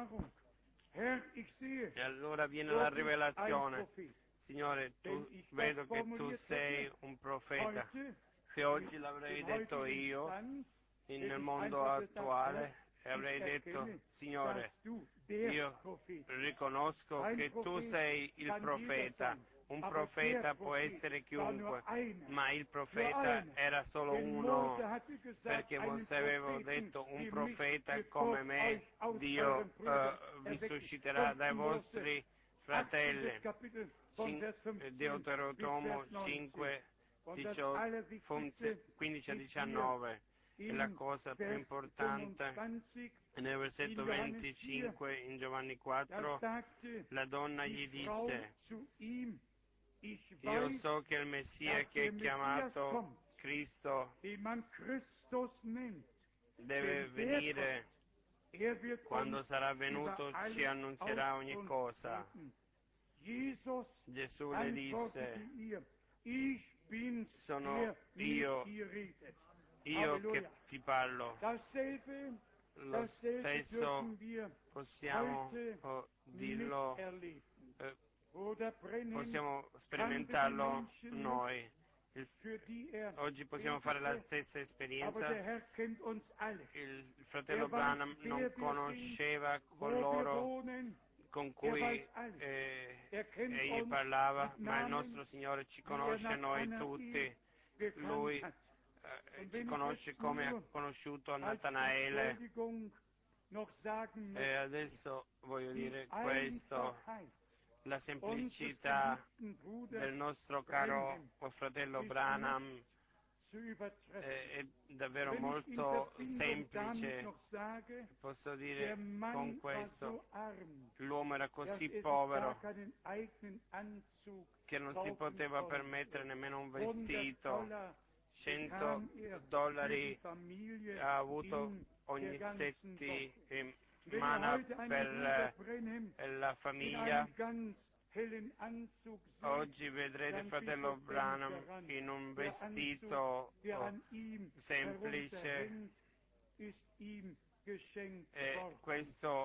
E allora viene la rivelazione: Signore, tu, vedo che tu sei un profeta. Se oggi l'avrei detto io nel mondo attuale, e avrei detto: Signore, io riconosco che tu sei il profeta. Un profeta può essere chiunque, ma il profeta era solo uno, perché Mosè aveva detto: un profeta come me Dio eh, vi susciterà dai vostri fratelli. Deuteronomio cinque, quindici a diciannove. E la cosa più importante, nel versetto venticinque in Giovanni quattro, la donna gli disse: io so che il Messia che è chiamato Cristo deve venire. Quando sarà venuto ci annunzierà ogni cosa. Gesù le disse: sono io, io che ti parlo. Lo stesso possiamo oh, dirlo, eh, possiamo sperimentarlo noi. Il, oggi possiamo fare la stessa esperienza. Il fratello Branham non conosceva coloro con cui eh, egli parlava, ma il nostro Signore ci conosce noi tutti. Lui eh, ci conosce come ha conosciuto Natanaele. E adesso voglio dire questo: la semplicità del nostro caro fratello Branham è davvero molto semplice. Posso dire con questo: l'uomo era così povero che non si poteva permettere nemmeno un vestito. cento dollari ha avuto ogni settimana per la famiglia. Oggi vedrete fratello Branham in un vestito semplice. e questo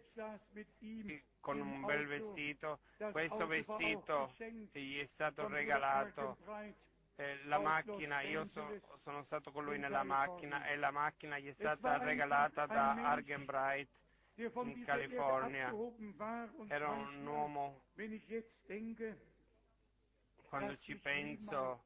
con un bel vestito, questo vestito gli è stato regalato. Eh, la macchina, io so, sono stato con lui nella macchina e la macchina gli è stata regalata da Argenbright in California. Era un uomo, quando ci penso,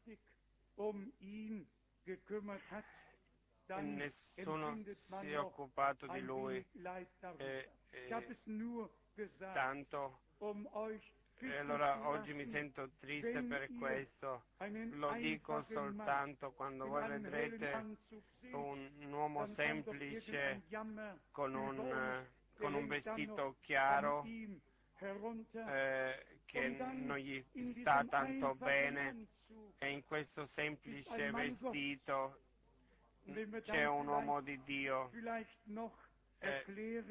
nessuno si è occupato di lui, eh, eh, tanto. E allora oggi mi sento triste per questo. Lo dico soltanto quando voi vedrete un uomo semplice con un, con un vestito chiaro eh, che non gli sta tanto bene, e in questo semplice vestito c'è un uomo di Dio. Eh,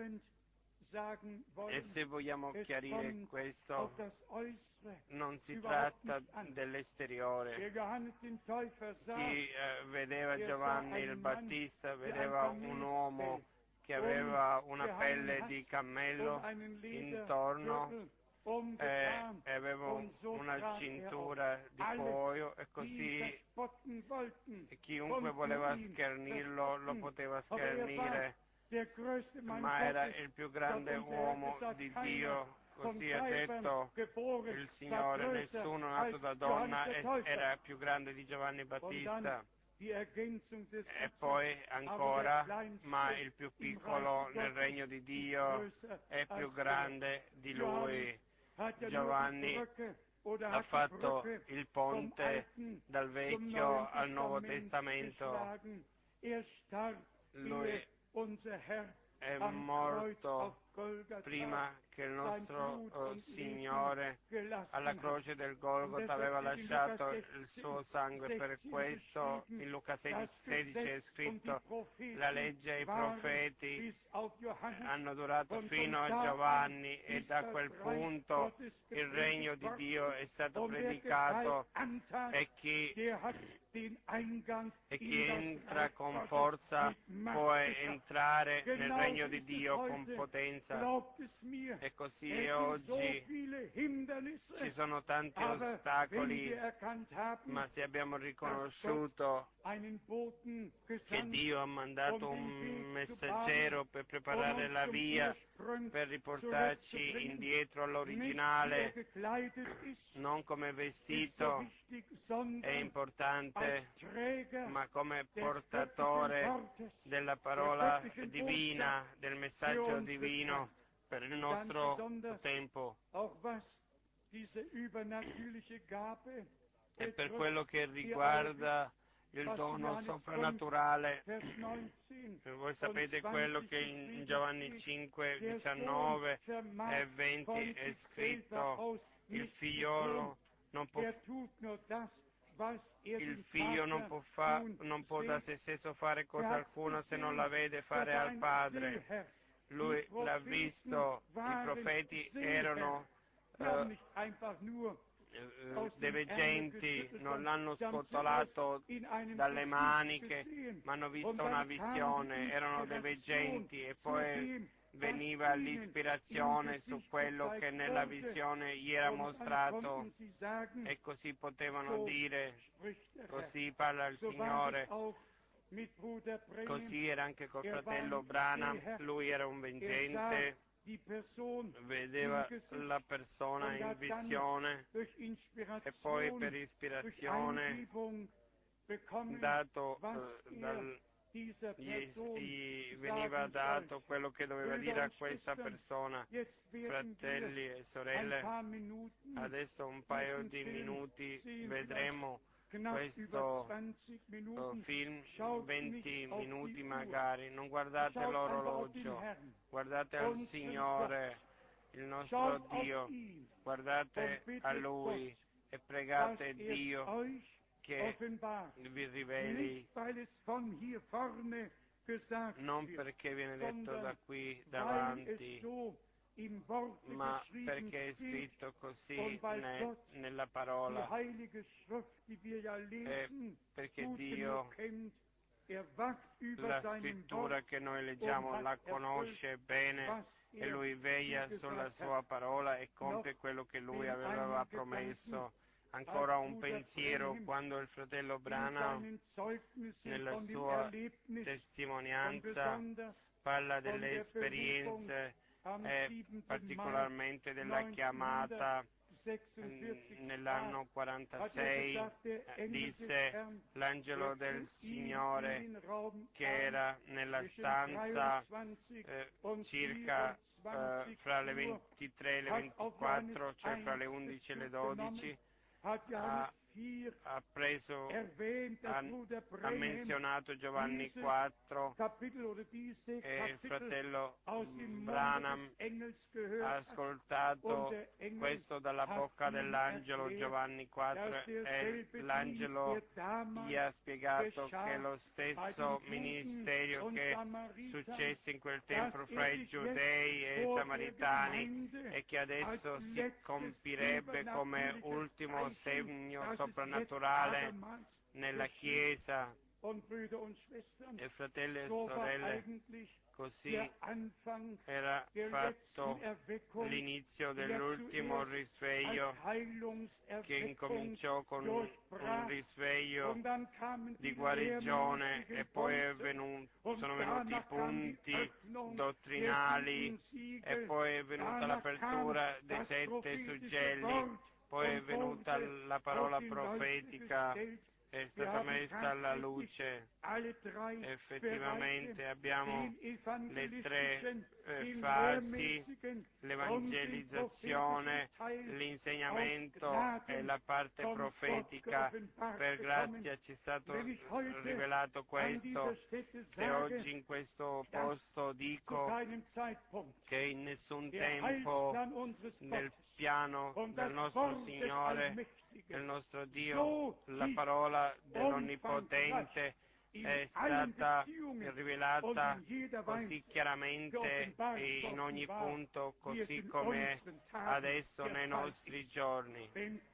e se vogliamo chiarire questo, non si tratta dell'esteriore. Chi eh, vedeva Giovanni il Battista vedeva un uomo che aveva una pelle di cammello intorno e aveva una cintura di cuoio, e così chiunque voleva schernirlo lo poteva schernire, ma era il più grande uomo di Dio. Così ha detto il Signore: nessuno nato da donna era più grande di Giovanni Battista. E poi ancora, ma il più piccolo nel regno di Dio è più grande di lui. Giovanni ha fatto il ponte dal Vecchio al Nuovo Testamento. Lui è morto prima che il nostro oh, Signore alla croce del Golgota aveva lasciato il suo sangue. Per questo in Luca sedici è scritto: la legge e i profeti hanno durato fino a Giovanni, e da quel punto il regno di Dio è stato predicato, e chi, e chi entra con forza può entrare nel regno di Dio con potenza. E così è oggi. Ci sono tanti ostacoli, ma se abbiamo riconosciuto che Dio ha mandato un messaggero per preparare la via, per riportarci indietro all'originale, non come vestito è importante, ma come portatore della parola divina, del messaggio divino per il nostro tempo. E per quello che riguarda il dono soprannaturale, voi sapete quello che in Giovanni cinque, diciannove e venti è scritto: il figliolo non può il figlio non può, fa, non può da se stesso fare cosa alcuna se non la vede fare al padre. Lui l'ha visto, i profeti erano uh, dei veggenti, non l'hanno scottolato dalle maniche, ma hanno visto una visione, erano dei veggenti, e poi veniva l'ispirazione su quello che nella visione gli era mostrato, e così potevano dire: così parla il Signore. Così era anche col fratello Branham. Lui era un veggente, vedeva la persona in visione, e poi per ispirazione dato eh, dal Gli, gli veniva dato quello che doveva dire a questa persona. Fratelli e sorelle, adesso un paio di minuti vedremo questo uh, film, venti minuti magari. Non guardate l'orologio, guardate al Signore, il nostro Dio, guardate a Lui e pregate Dio che vi riveli, non perché viene detto da qui davanti, ma perché è scritto così ne, nella parola, e perché Dio La scrittura che noi leggiamo la conosce bene e lui veglia sulla sua parola e compie quello che lui aveva promesso. Ancora un pensiero quando il fratello Branham nella sua testimonianza parla delle esperienze e particolarmente della chiamata nell'anno quarantasei, disse l'angelo del Signore che era nella stanza eh, circa eh, fra le ventitré e le ventiquattro, cioè fra le undici e le dodici, ha, ha preso, ha, ha menzionato Giovanni quattro e il fratello Branham ha ascoltato questo dalla bocca dell'angelo Giovanni quattro e l'angelo gli ha spiegato che lo stesso ministero che successe in quel tempo fra i giudei e i samaritani e che adesso si compirebbe come ultimo segno soprannaturale nella Chiesa. E fratelli e sorelle, così era fatto l'inizio dell'ultimo risveglio che incominciò con un risveglio di guarigione e poi è venuto, sono venuti i punti dottrinali e poi è venuta l'apertura dei sette suggelli, poi è venuta la parola profetica, è stata messa alla luce. Effettivamente abbiamo le tre eh, fasi, l'evangelizzazione, l'insegnamento e la parte profetica. Per grazia ci è stato rivelato questo. Se oggi in questo posto dico che in nessun tempo nel piano del nostro Signore, del nostro Dio, la parola dell'Onnipotente è stata rivelata così chiaramente in ogni punto, così come è adesso nei nostri giorni.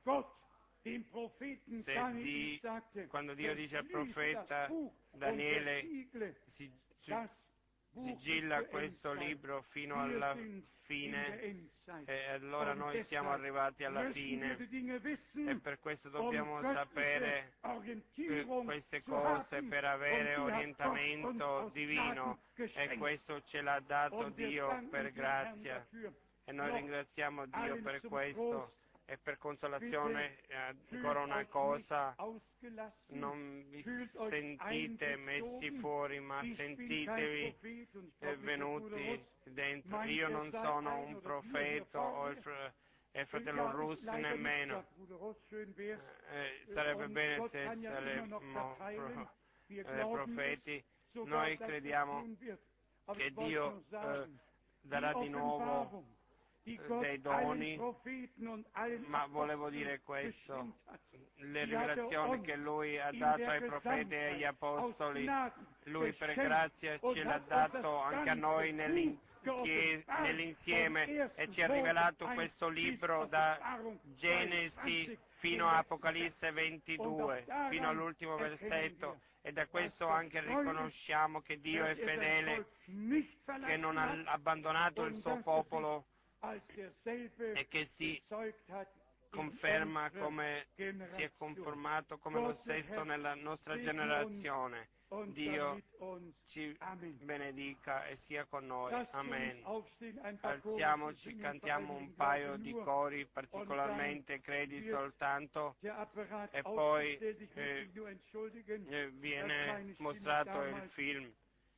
Se di, quando Dio dice al profeta Daniele si, sigilla questo libro fino alla fine, e allora noi siamo arrivati alla fine e per questo dobbiamo sapere queste cose per avere orientamento divino e questo ce l'ha dato Dio per grazia e noi ringraziamo Dio per questo. E per consolazione eh, ancora una cosa, non vi sentite messi fuori, ma sentitevi eh, venuti dentro. Io non sono un profeta o il, fr- il fratello Russo nemmeno. Eh, sarebbe bene se saremmo pro- eh, profeti. Noi crediamo che Dio eh, darà di nuovo dei doni, ma volevo dire questo, le rivelazioni che Lui ha dato ai profeti e agli apostoli, Lui per grazia ce l'ha dato anche a noi nell'insieme e ci ha rivelato questo libro da Genesi fino a Apocalisse ventidue, fino all'ultimo versetto, e da questo anche riconosciamo che Dio è fedele, che non ha abbandonato il suo popolo e che si conferma come si è conformato come lo stesso nella nostra generazione. Dio ci benedica e sia con noi. Amen. Alziamoci, cantiamo un paio di cori, particolarmente credi soltanto, e poi eh, eh, viene mostrato il film.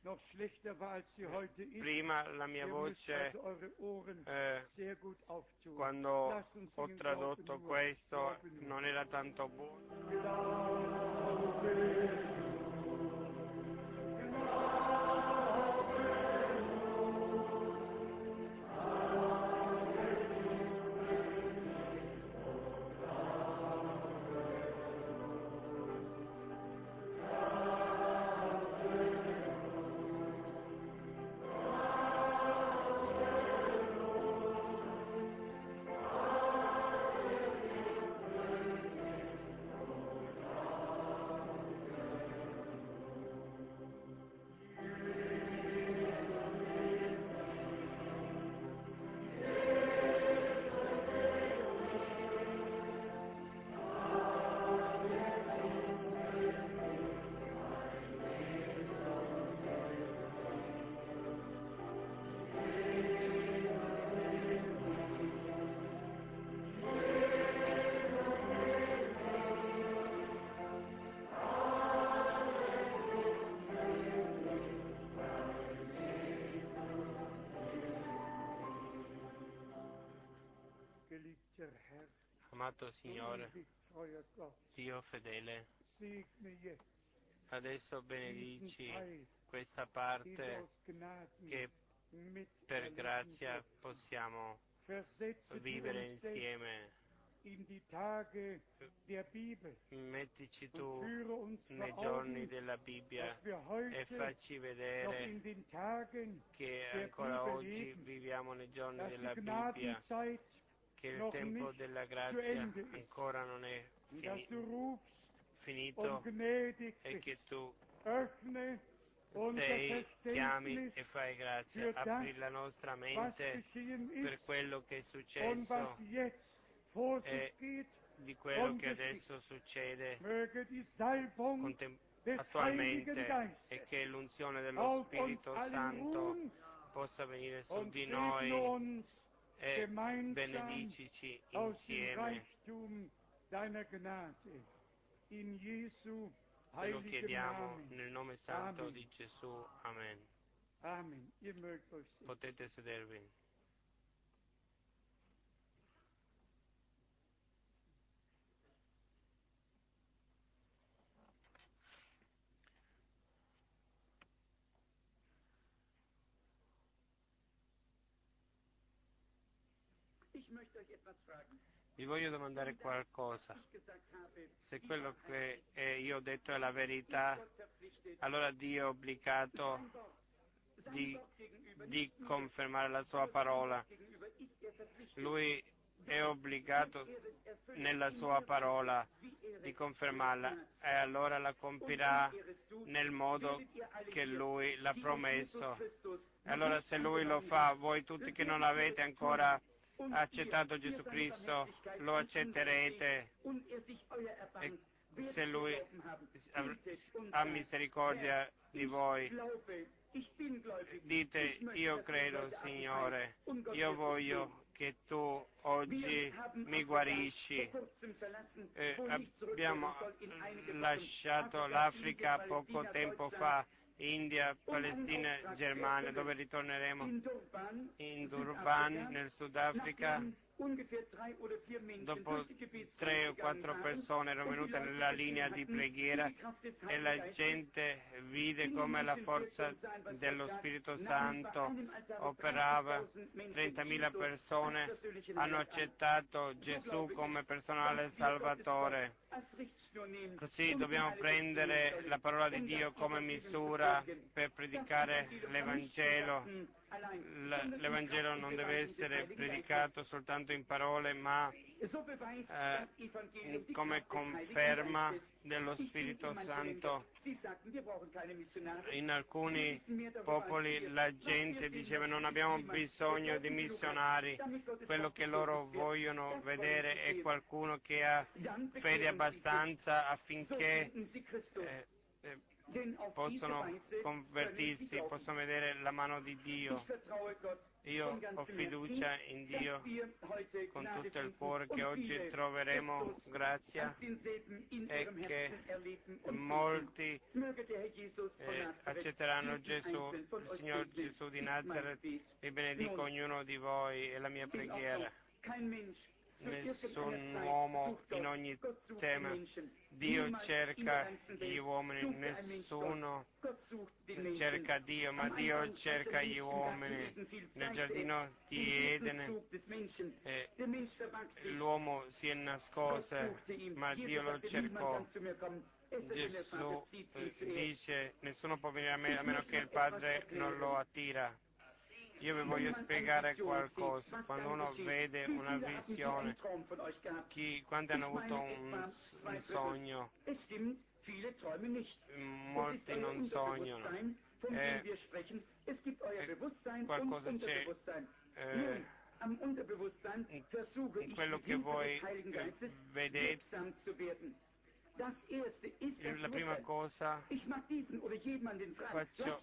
Prima la mia voce, eh, quando ho tradotto questo, non era tanto buona. Amato Signore, Dio fedele, adesso benedici questa parte che per grazia possiamo vivere insieme. Mettici tu nei giorni della Bibbia e facci vedere che ancora oggi viviamo nei giorni della Bibbia, che il tempo della grazia ancora non è fini- finito e che tu sei, chiami e fai grazia. Apri la nostra mente per quello che è successo e di quello che adesso succede contem- attualmente, e che l'unzione dello Spirito Santo possa venire su di noi e benedicici insieme. Te lo chiediamo nel nome santo Amen. di Gesù. Amen. Amen. Ihr mögt euch setzen. Potete sedervi. Ich möchte euch etwas fragen. Vi voglio domandare qualcosa. Se quello che eh, io ho detto è la verità, allora Dio è obbligato di, di confermare la sua parola. Lui è obbligato nella sua parola di confermarla e allora la compirà nel modo che Lui l'ha promesso. E allora se Lui lo fa, voi tutti che non avete ancora accettato Gesù Cristo, lo accetterete, e se Lui ha misericordia di voi, dite: io credo, Signore, io voglio che tu oggi mi guarisci. Eh, abbiamo lasciato l'Africa poco tempo fa, India, Palestina, Germania, dove ritorneremo in Durban, nel Sudafrica. Dopo tre o quattro persone erano venute nella linea di preghiera e la gente vide come la forza dello Spirito Santo operava. trentamila persone hanno accettato Gesù come personale Salvatore. Così dobbiamo prendere la parola di Dio come misura per predicare l'Evangelo. L'Evangelo non deve essere predicato soltanto in parole, ma eh, come conferma dello Spirito Santo. In alcuni popoli la gente diceva: non abbiamo bisogno di missionari, quello che loro vogliono vedere è qualcuno che ha fede abbastanza affinché eh, eh, possono convertirsi, possono vedere la mano di Dio. Io ho fiducia in Dio con tutto il cuore che oggi troveremo grazia e che molti eh, accetteranno Gesù. Il Signor Gesù di Nazareth vi benedica ognuno di voi, è la mia preghiera. Nessun uomo in ogni tema. Dio cerca gli uomini, nessuno cerca Dio, ma Dio cerca gli uomini. Nel giardino di Edene eh, l'uomo si è nascosto, ma Dio lo cercò. Gesù eh, dice: nessuno può venire a me a meno che il Padre non lo attira. Io vi voglio spiegare qualcosa. Quando uno vede una visione, chi, quanti hanno avuto un, un sogno? Molti non sognano. Eh, eh, qualcosa c'è eh, in quello che voi eh, vedete. La prima cosa, faccio,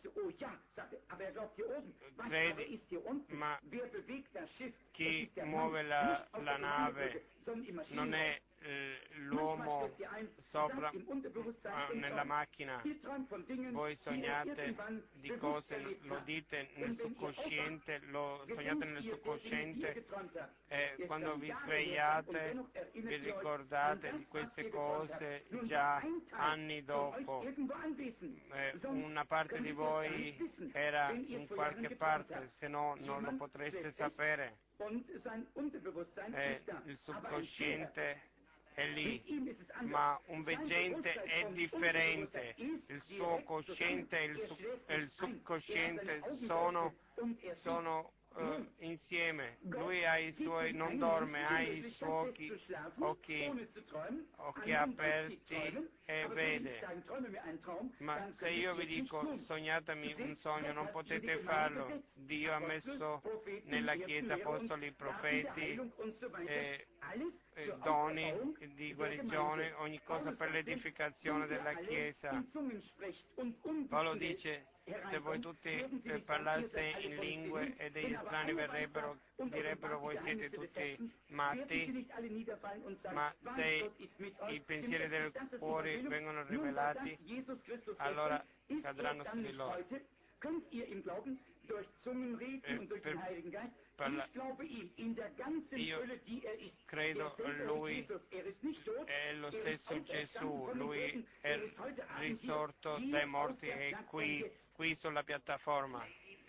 credi, ma chi muove la, la nave non è l'uomo sopra nella macchina, voi sognate di cose, lo dite nel subconsciente, lo sognate nel subconsciente e quando vi svegliate vi ricordate di queste cose già anni dopo. Eh, una parte di voi era in qualche parte, se no non lo potreste sapere. Eh, il subconsciente è lì, ma un veggente è differente. Il suo cosciente e il, sub, e il subconsciente sono, sono uh, insieme. Lui ha i suoi, non dorme, ha i suoi occhi, occhi, occhi aperti e vede. Ma se io vi dico sognatemi un sogno, non potete farlo. Dio ha messo nella Chiesa apostoli, profeti, e, e doni di guarigione, ogni cosa per l'edificazione della Chiesa. Paolo dice, se voi tutti eh, parlaste in lingue e degli estranei verrebbero, direbbero voi siete tutti matti, ma se i pensieri del cuore vengono rivelati, allora cadranno su di loro. Eh, per parla- io credo Lui è lo stesso Gesù, Lui è risorto dai morti e qui, qui sulla piattaforma.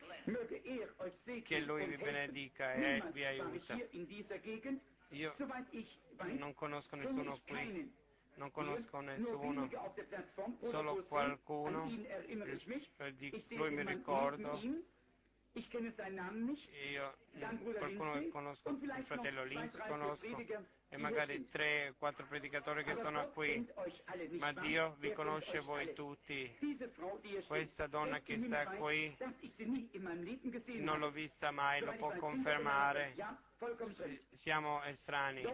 Che Lui vi benedica e vi aiuta. Io non conosco nessuno qui, non conosco nessuno, solo qualcuno, di Lui mi ricordo. Io qualcuno che conosco, il fratello Linz conosco e magari tre, quattro predicatori che sono qui, ma Dio vi conosce voi tutti. Questa donna che sta qui non l'ho vista mai, lo può confermare. Siamo estranei.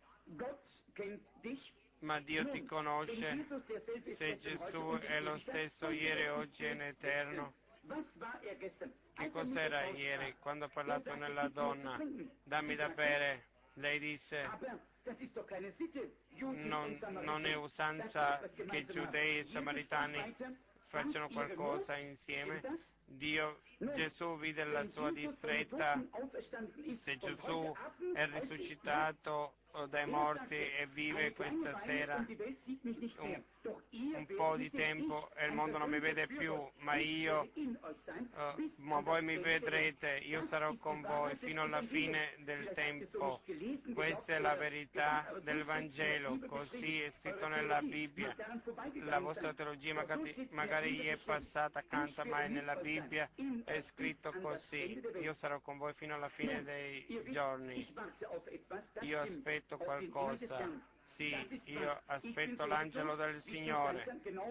Ma Dio ti conosce, se Gesù è lo stesso ieri, oggi e in eterno. Che cos'era ieri quando ha parlato nella donna? Dammi da bere. Lei disse, non, non è usanza che giudei e samaritani facciano qualcosa insieme. Dio, Gesù vide la sua distretta. Se Gesù è risuscitato dai morti e vive questa sera un, un po' di tempo e il mondo non mi vede più, ma io, uh, ma voi mi vedrete, io sarò con voi fino alla fine del tempo. Questa è la verità del Vangelo, così è scritto nella Bibbia. La vostra teologia magari, magari gli è passata accanto, ma è nella Bibbia, è scritto così. Io sarò con voi fino alla fine dei giorni. Io aspetto qualcosa. Sì, io aspetto l'angelo del Signore.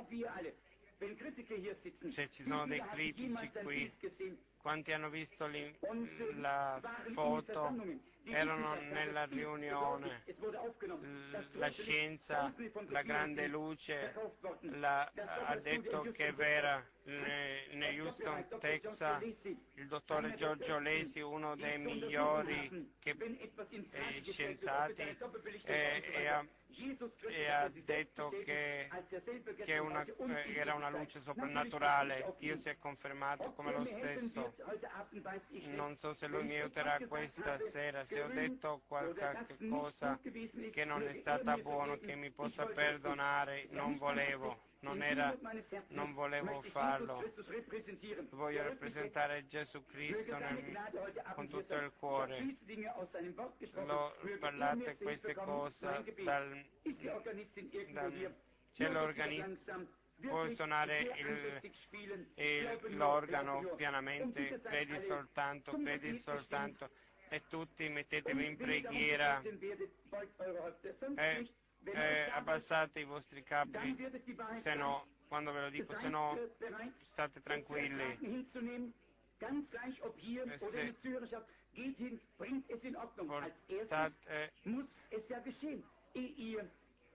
Se ci sono dei critici qui, quanti hanno visto la foto? Erano nella riunione. La scienza, la grande luce, la, ha detto che è vera. Ne Houston, Texas, il dottore Giorgio Lesi, uno dei migliori che, eh, scienziati, e, e, ha, e ha detto che, che una, eh, era una luce soprannaturale. Dio si è confermato come lo stesso. Non so se lui mi aiuterà questa sera, se ho detto qualche cosa che non è stata buono, che mi possa perdonare, non volevo. Non, era, non volevo farlo. Voglio rappresentare Gesù Cristo nel, con tutto il cuore. Lo, parlate queste cose dal, dal c'è l'organista, può suonare il, il, l'organo pianamente, credi soltanto, credi soltanto e tutti mettetevi in preghiera. E, Eh, abbassate i vostri capi, se no, quando ve lo dico, se no state tranquilli. Eh, se portate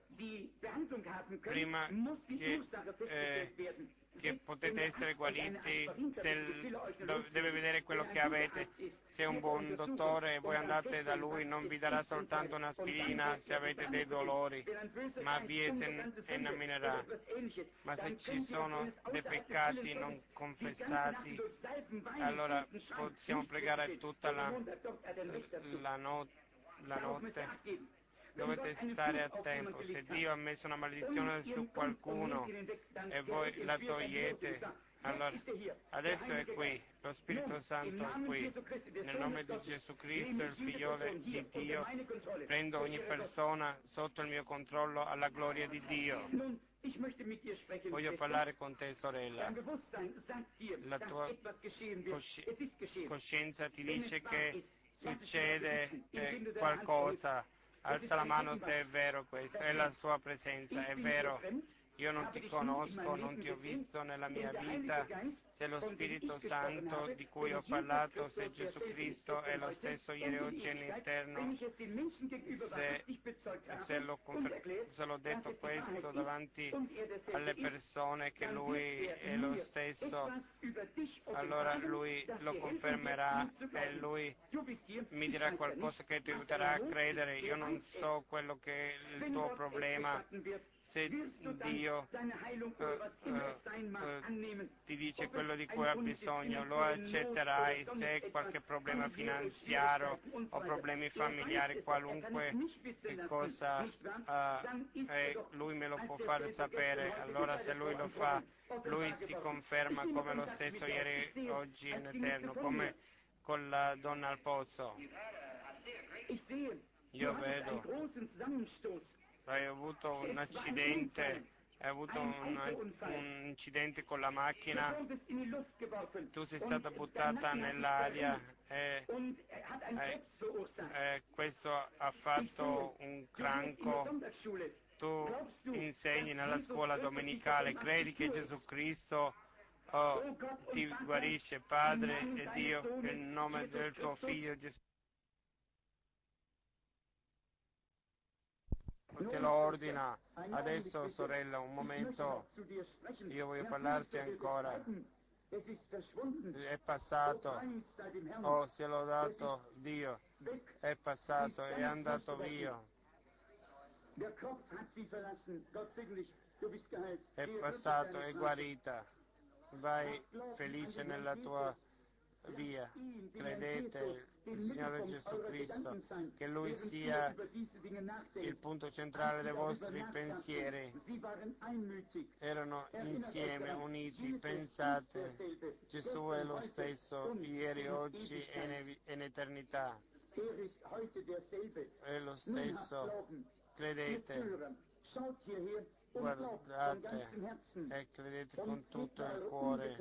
prima che, eh, che potete essere guariti, se il, deve vedere quello che avete. Se è un buon dottore e voi andate da lui, non vi darà soltanto un'aspirina se avete dei dolori, ma vi esaminerà. Ma se ci sono dei peccati non confessati, allora possiamo pregare tutta la, la, no, la notte. Dovete stare a tempo. Se Dio ha messo una maledizione su qualcuno e voi la togliete, allora adesso è qui, lo Spirito Santo è qui. Nel nome di Gesù Cristo, il Figliolo di Dio, prendo ogni persona sotto il mio controllo alla gloria di Dio. Voglio parlare con te, sorella. La tua cosci- coscienza ti dice che succede eh, qualcosa. Alza la mano se è vero questo, è la sua presenza, è vero. Io non ti conosco, non ti ho visto nella mia vita. Se lo Spirito Santo di cui ho parlato, se Gesù Cristo è lo stesso ieri, oggi e in eterno, se, se, l'ho confer- se l'ho detto questo davanti alle persone che Lui è lo stesso, allora Lui lo confermerà e Lui mi dirà qualcosa che ti aiuterà a credere. Io non so quello che è il tuo problema. Se Dio uh, uh, uh, ti dice quello di cui ha bisogno, lo accetterai. Se hai qualche problema finanziario o problemi familiari, qualunque cosa, uh, eh, Lui me lo può far sapere. Allora se Lui lo fa, Lui si conferma come lo stesso ieri, oggi in eterno, come con la donna al pozzo. Io vedo, hai avuto un accidente, hai avuto un, un incidente con la macchina, tu sei stata buttata nell'aria e, e, e questo ha fatto un cranco. Tu insegni nella scuola domenicale, credi che Gesù Cristo oh, ti guarisce, Padre e Dio, nel nome del tuo Figlio Gesù. Te lo ordina. Adesso, sorella, un momento, io voglio parlarti ancora. È passato, oh, si è lodato Dio, è passato, è andato via. È passato, è guarita. Vai felice nella tua via. Credete il Signore Gesù Cristo, che Lui sia il punto centrale dei vostri pensieri. Erano insieme, uniti, pensate. Gesù è lo stesso, ieri, oggi e in eternità. È lo stesso. Credete. Guardate e credete con tutto il cuore.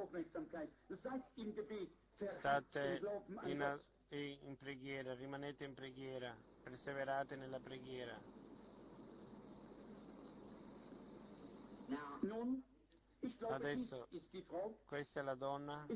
State in, in preghiera, rimanete in preghiera, perseverate nella preghiera. Adesso questa è la donna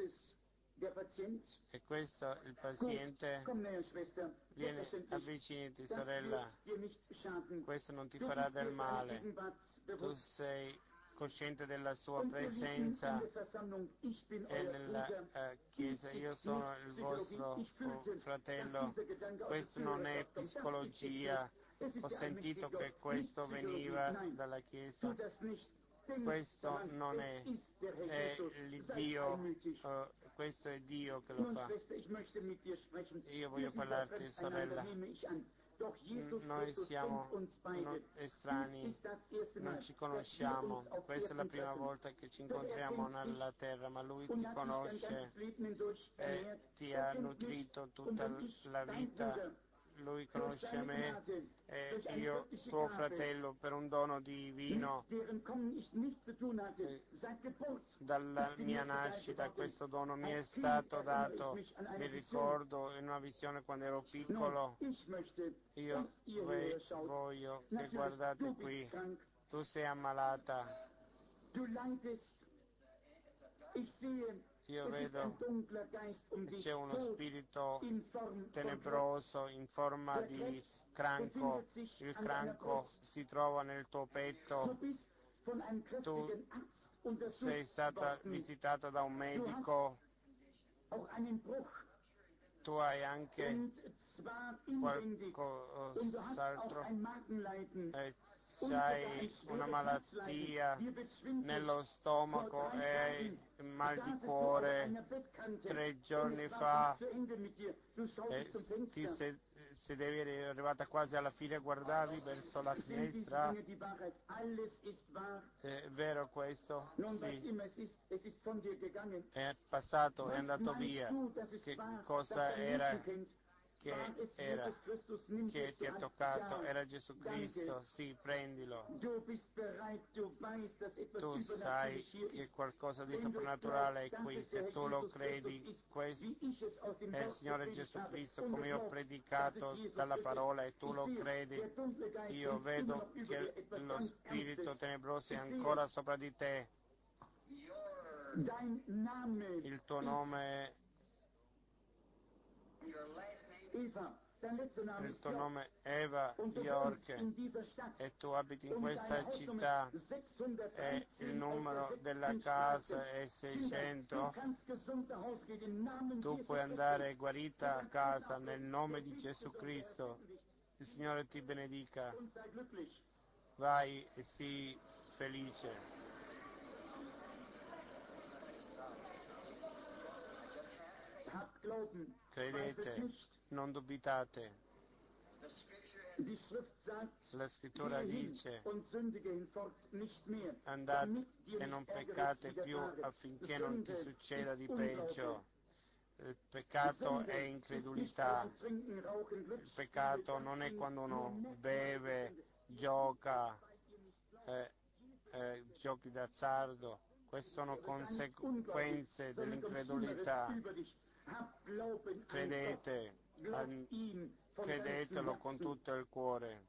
e questo è il paziente. Vieni, avvicinati, sorella. Questo non ti farà del male. Tu sei cosciente della sua presenza e nella uh, Chiesa. Io sono il vostro uh, fratello. Questo non è psicologia. Ho sentito che questo veniva dalla Chiesa. Questo non è, è l'Iddio, uh, questo è Dio che lo fa. Io voglio parlarti, sorella. Noi siamo no, estranei, non ci conosciamo. Questa è la prima volta che ci incontriamo nella terra, ma Lui ti conosce e ti ha nutrito tutta la vita. Lui conosce me e io, tuo fratello, per un dono divino. Dalla mia nascita questo dono mi è stato dato. Mi ricordo in una visione quando ero piccolo. Io voglio che guardate qui. Tu sei ammalata. io vedo che c'è uno spirito tenebroso in forma di cranco. Il cranco si trova nel tuo petto. Tu sei stata visitata da un medico. Tu hai anche qualcos'altro. Eh, c'hai una malattia nello stomaco e hai mal di cuore. Tre giorni fa eh, ti se- sedevi, eri arrivata quasi alla fine, guardavi verso la finestra. È vero questo? Sì. È passato, è andato via. Che cosa era? Che era? Che ti ha toccato? Era Gesù Cristo? Sì, prendilo. Tu sai che qualcosa di soprannaturale è qui. Se tu lo credi, questo è il Signore Gesù Cristo, come io ho predicato dalla parola, e tu lo credi. Io vedo che lo spirito tenebroso è ancora sopra di te. Il tuo nome è il tuo nome è Eva York e tu abiti in questa città e il numero della casa è seicento. Tu puoi andare guarita a casa nel nome di Gesù Cristo. Il Signore ti benedica. Vai e sii felice. Credete, non dubitate. La scrittura dice: andate e non peccate più affinché non ti succeda di peggio. Il peccato è incredulità. Il peccato non è quando uno beve, gioca, eh, eh, giochi d'azzardo. Queste sono conseguenze dell'incredulità. Credete, an- credetelo con tutto il cuore.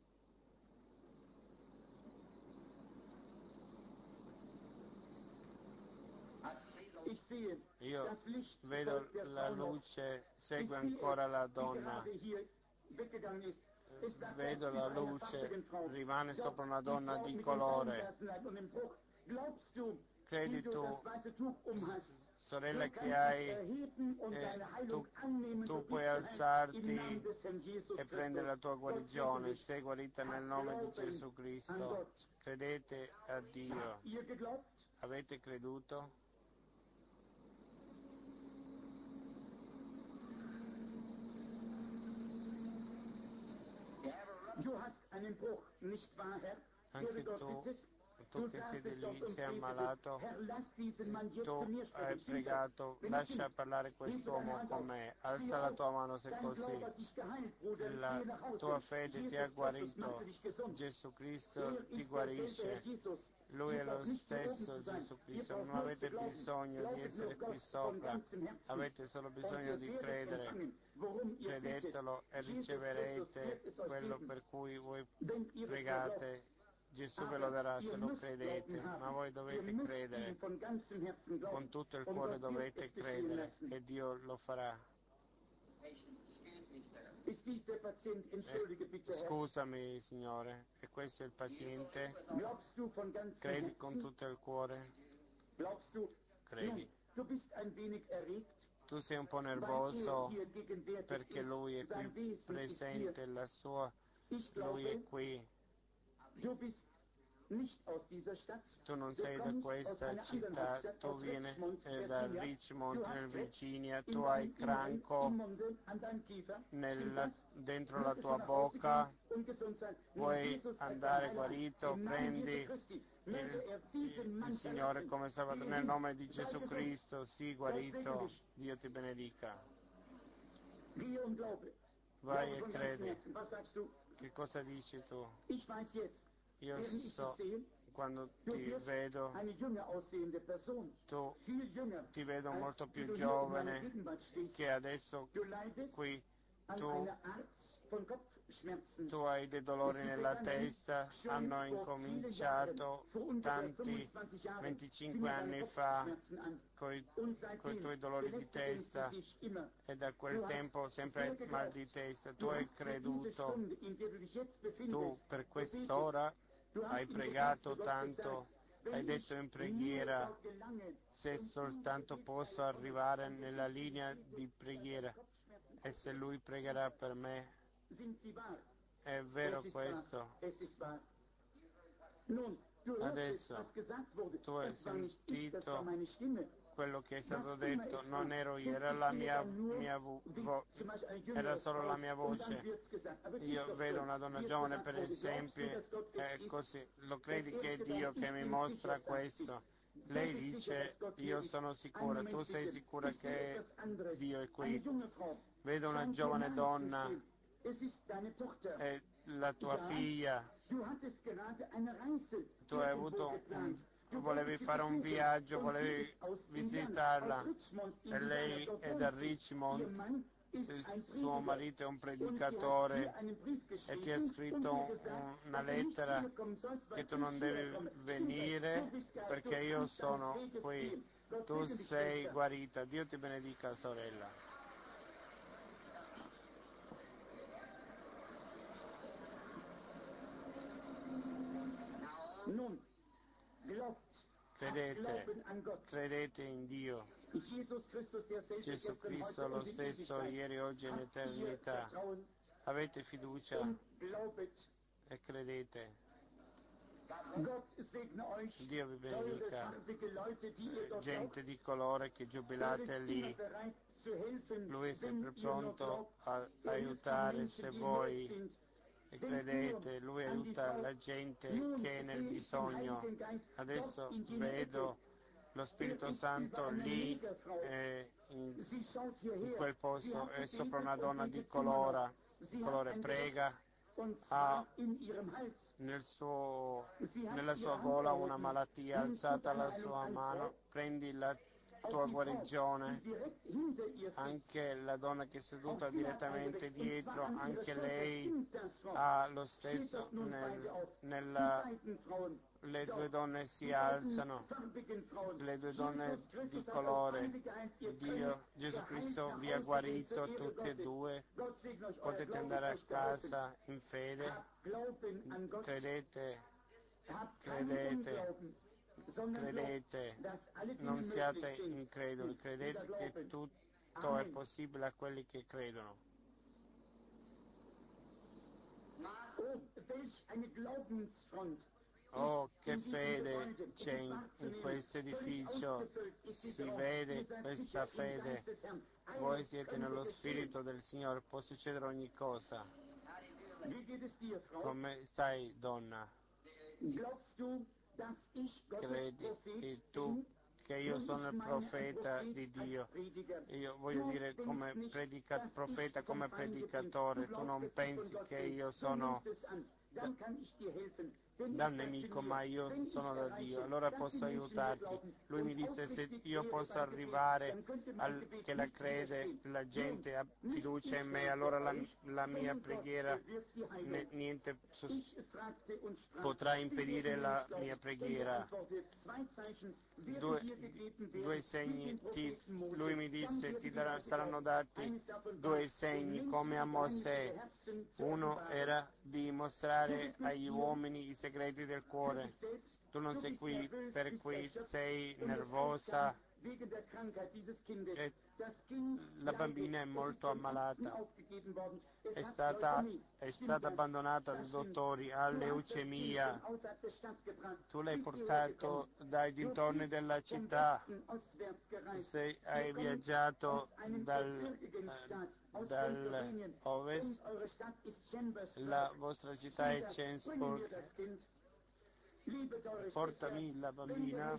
Io vedo la luce, segue ancora la donna. Vedo la luce, rimane sopra una donna di colore. Credi tu, sorella, che hai, eh, tu, tu puoi alzarti e prendere la tua guarigione. Sei guarita nel nome di Gesù Cristo. Credete a Dio. Avete creduto? Anche tu, tu che siedi lì, sei ammalato, tu hai pregato, lascia parlare quest'uomo con me, alza la tua mano se così, la tua fede ti ha guarito, Gesù Cristo ti guarisce, Lui è lo stesso Gesù Cristo, non avete bisogno di essere qui sopra, avete solo bisogno di credere, credetelo e riceverete quello per cui voi pregate. Gesù ve lo darà se lo credete, ma voi dovete credere, con tutto il cuore dovete credere e Dio lo farà. Eh, scusami, Signore, e questo è il paziente? Credi con tutto il cuore? Credi. Tu sei un po' nervoso perché Lui è qui presente, la sua, Lui è qui. Tu non sei da questa città, tu vieni eh, da Richmond, nel Virginia, tu hai cranco nella, dentro la tua bocca, vuoi andare guarito, prendi il, il Signore come Salvatore nel nome di Gesù Cristo, sii guarito, Dio ti benedica. Vai e credi. Che cosa dici tu? Io so, quando ti vedo, tu ti vedo molto più giovane che adesso qui. Tu tu hai dei dolori nella testa, hanno incominciato tanti venticinque anni fa con i tuoi dolori di testa e da quel tempo sempre mal di testa. Tu hai creduto, tu per quest'ora hai pregato tanto, hai detto in preghiera, se soltanto posso arrivare nella linea di preghiera e se lui pregherà per me. È vero questo. Adesso tu hai sentito quello che è stato detto, non ero io, era la mia, mia vo- vo- era solo la mia voce. Io vedo una donna giovane per esempio, è così, lo credi che è Dio che mi mostra questo? Lei dice, io sono sicura, tu sei sicura che Dio è qui? Vedo una giovane donna, è la tua figlia, tu hai avuto un, volevi fare un viaggio, volevi visitarla e lei è da Richmond, il suo marito è un predicatore e ti ha scritto un, una lettera che tu non devi venire perché io sono qui, tu sei guarita, Dio ti benedica sorella. Credete, credete in Dio. Gesù Cristo lo stesso ieri, oggi e in eternità. Avete fiducia e credete. Dio vi benedica. Gente di colore che giubilate lì. Lui è sempre pronto a aiutare se voi e credete, lui aiuta la gente che è nel bisogno. Adesso vedo lo Spirito Santo lì eh, in, in quel posto, è sopra una donna di colore, colore prega, ha nel suo, nella sua gola una malattia, alzata la sua mano, prendi la tua guarigione. Anche la donna che è seduta direttamente dietro, anche lei ha lo stesso, nel, nella, le due donne si alzano, le due donne di colore, Dio, Gesù Cristo vi ha guarito tutti e due, potete andare a casa in fede, credete, credete. Credete, non siate increduli, credete che tutto è possibile a quelli che credono. Oh, che fede c'è in, in questo edificio, si vede questa fede, voi siete nello Spirito del Signore, può succedere ogni cosa. Come stai, donna? Credi e tu che io sono il profeta di Dio? Io voglio dire come predica, profeta, come predicatore, tu non pensi che io sono da, dal nemico, ma io sono da Dio, allora posso aiutarti. Lui mi disse se io posso arrivare al, che la crede, la gente ha fiducia in me, allora la, la mia preghiera ne, niente sos, potrà impedire la mia preghiera. Due, due segni, ti, lui mi disse ti darà, saranno dati due segni come a Mosè. Uno era di mostrare agli uomini i segreti del cuore. Tu non sei qui per cui sei nervosa e la bambina è molto ammalata. È stata, è stata abbandonata dai dottori, ha leucemia. Tu l'hai portato dai dintorni della città, sei, hai viaggiato dal, eh, dal ovest, la vostra città è Chelmsford. Portami la bambina.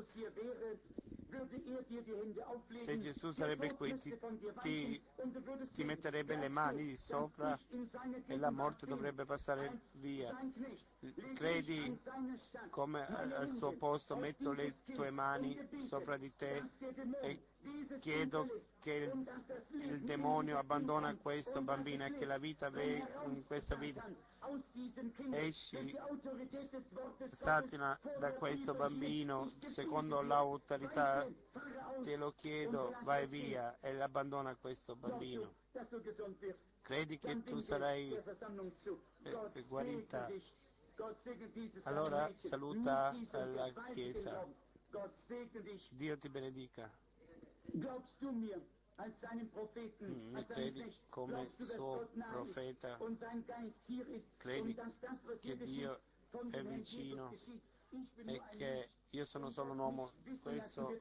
Se Gesù sarebbe qui ti, ti, ti metterebbe le mani sopra e la morte dovrebbe passare via. Credi come al suo posto metto le tue mani sopra di te e chiedo che il, il demonio abbandona questo bambino e che la vita ve, in questa vita esci, Satana, da questo bambino secondo l'autorità, te lo chiedo, vai via e abbandona questo bambino. Credi che tu sarai eh, guarita? Allora saluta la Chiesa. Dio ti benedica. Mi credi come suo profeta? Credi che Dio è vicino e che io sono solo un uomo? Questo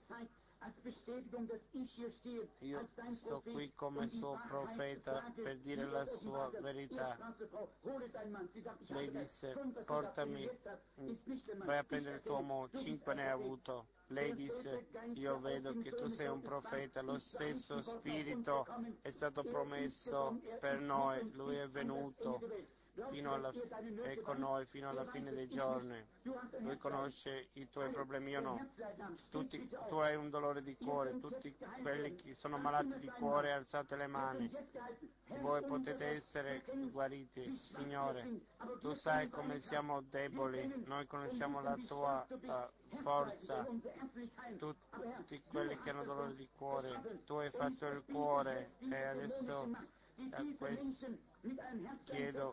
io sto qui come suo profeta per dire la sua verità. Lei disse, portami, vai a prendere il tuo uomo, cinque ne ha avuto. Lei disse, io vedo che tu sei un profeta, lo stesso Spirito è stato promesso per noi, Lui è venuto fino alla, è con noi fino alla fine dei giorni. Lui conosce i tuoi problemi, io no. Tutti, tu hai un dolore di cuore, tutti quelli che sono malati di cuore alzate le mani. Voi potete essere guariti, Signore. Tu sai come siamo deboli, noi conosciamo la tua uh, forza. Tutti quelli che hanno dolore di cuore, tu hai fatto il cuore e adesso uh, questo, chiedo,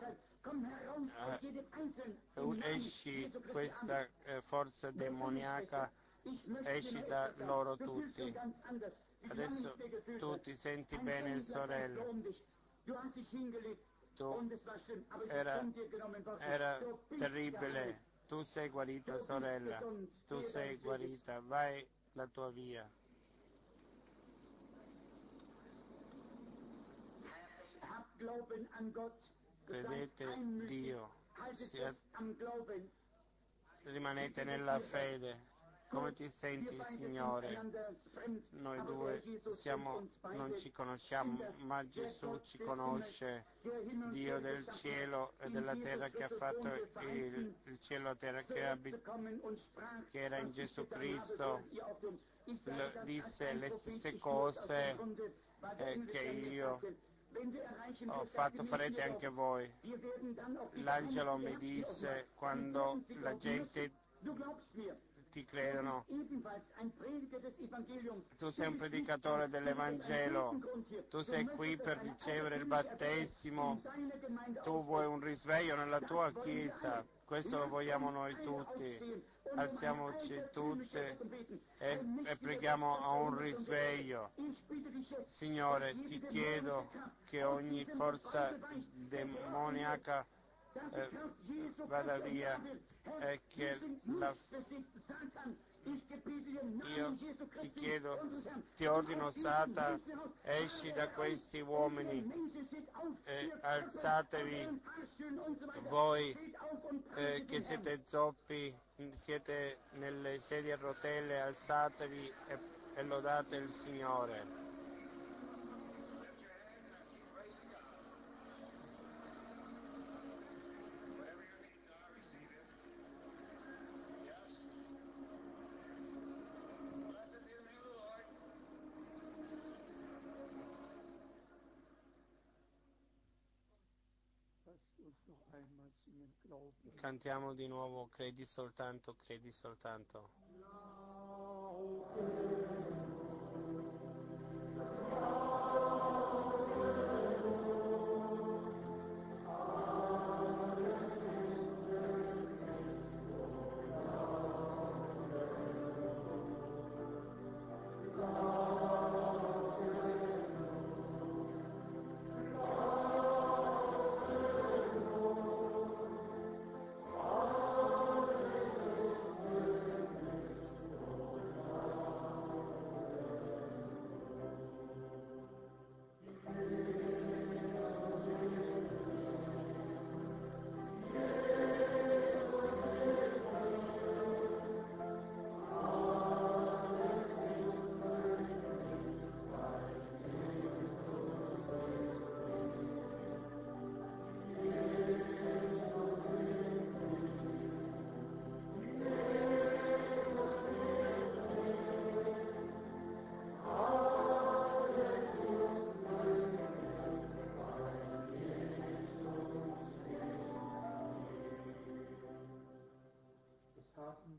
uh, esci questa uh, forza demoniaca, esci da loro tutti. Adesso tu ti senti bene, sorella. Tu era, era terribile. Tu sei guarita, sorella. Tu sei guarita. Vai la tua via. Credete Dio. Sia, rimanete nella fede. Come ti senti, Signore? Noi due siamo, non ci conosciamo, ma Gesù ci conosce, Dio del cielo e della terra che ha fatto il, il cielo e la terra, che, abit, che era in Gesù Cristo, le, disse le stesse cose eh, che io ho fatto, farete anche voi. L'angelo mi disse, quando la gente ti credono, tu sei un predicatore dell'Evangelo, tu sei qui per ricevere il battesimo, tu vuoi un risveglio nella tua Chiesa, questo lo vogliamo noi tutti. Alziamoci tutte e, e preghiamo a un risveglio. Signore, ti chiedo che ogni forza demoniaca eh, vada via e che la io ti chiedo, ti ordino, Satana, esci da questi uomini e alzatevi voi eh, che siete zoppi, siete nelle sedie a rotelle, alzatevi e, e lodate il Signore. Cantiamo di nuovo, credi soltanto, credi soltanto.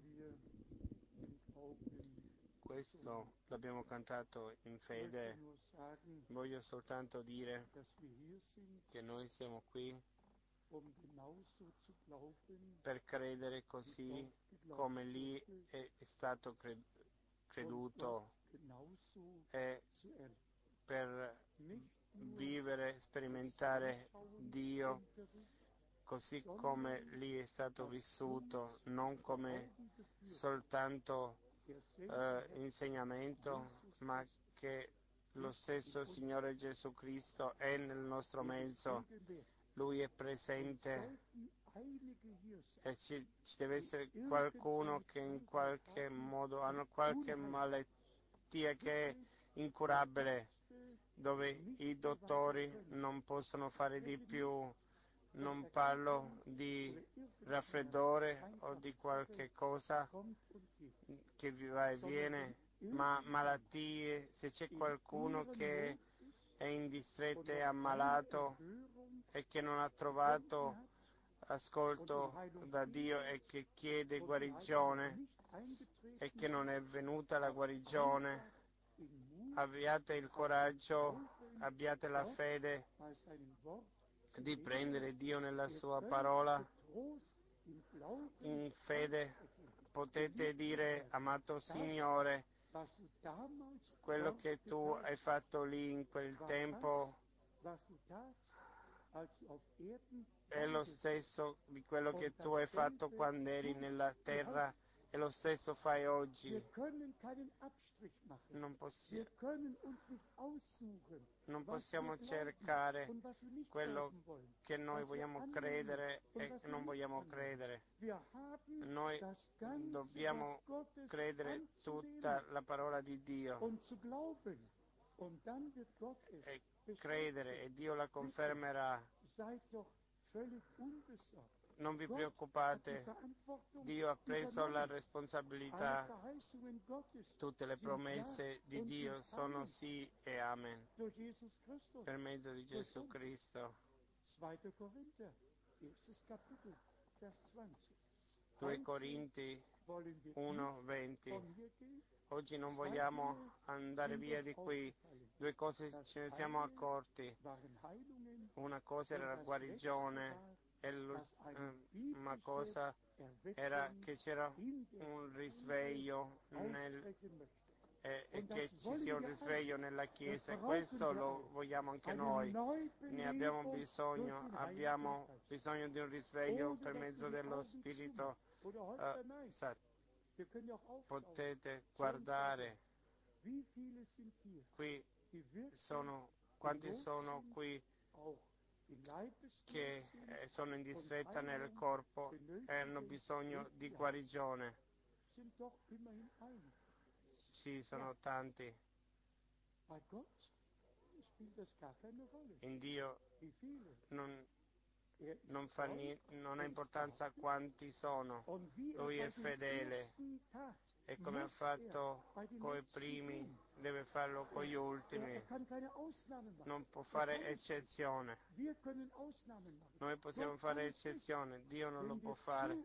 Questo l'abbiamo cantato in fede. Voglio soltanto dire che noi siamo qui per credere così come lì è stato creduto e per vivere, sperimentare Dio così come lì è stato vissuto, non come soltanto eh, insegnamento, ma che lo stesso Signore Gesù Cristo è nel nostro mezzo. Lui è presente e ci, ci deve essere qualcuno che in qualche modo ha qualche malattia che è incurabile, dove i dottori non possono fare di più. Non parlo di raffreddore o di qualche cosa che va e viene, ma malattie. Se c'è qualcuno che è in distretto e ammalato e che non ha trovato ascolto da Dio e che chiede guarigione e che non è venuta la guarigione, abbiate il coraggio, abbiate la fede di prendere Dio nella sua parola. In fede potete dire: amato Signore, quello che tu hai fatto lì in quel tempo è lo stesso di quello che tu hai fatto quando eri nella terra, e lo stesso fai oggi. Non, possi- non possiamo cercare quello che noi vogliamo credere e non vogliamo credere. Noi dobbiamo credere tutta la parola di Dio e credere, e Dio la confermerà. Non vi preoccupate, Dio ha preso la responsabilità. Tutte le promesse di Dio sono sì e amen, per mezzo di Gesù Cristo. due Corinti uno venti. Oggi non vogliamo andare via di qui. Due cose ce ne siamo accorti. Una cosa era la guarigione, e lo, eh, una cosa era che c'era un risveglio nel, eh, e che ci sia un risveglio nella Chiesa, e questo lo vogliamo anche noi. Ne abbiamo bisogno, abbiamo bisogno di un risveglio per mezzo dello Spirito eh, Santo. Potete guardare qui, sono quanti sono qui che eh, sono in distretta nel corpo e hanno bisogno di guarigione. Sì, sono tanti. In Dio non, non, fa ni- non ha importanza quanti sono. Lui è fedele, e come ha fatto con i primi deve farlo con gli ultimi. Non può fare eccezione. Noi possiamo fare eccezione, Dio non lo può fare.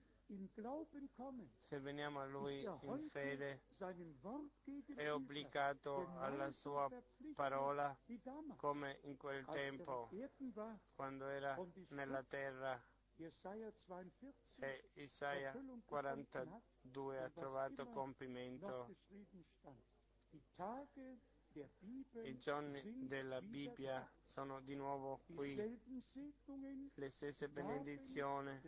Se veniamo a Lui in fede, è obbligato alla sua parola, come in quel tempo quando era nella terra, e Isaia quarantadue ha trovato compimento. I giorni della Bibbia sono di nuovo qui, le stesse benedizioni,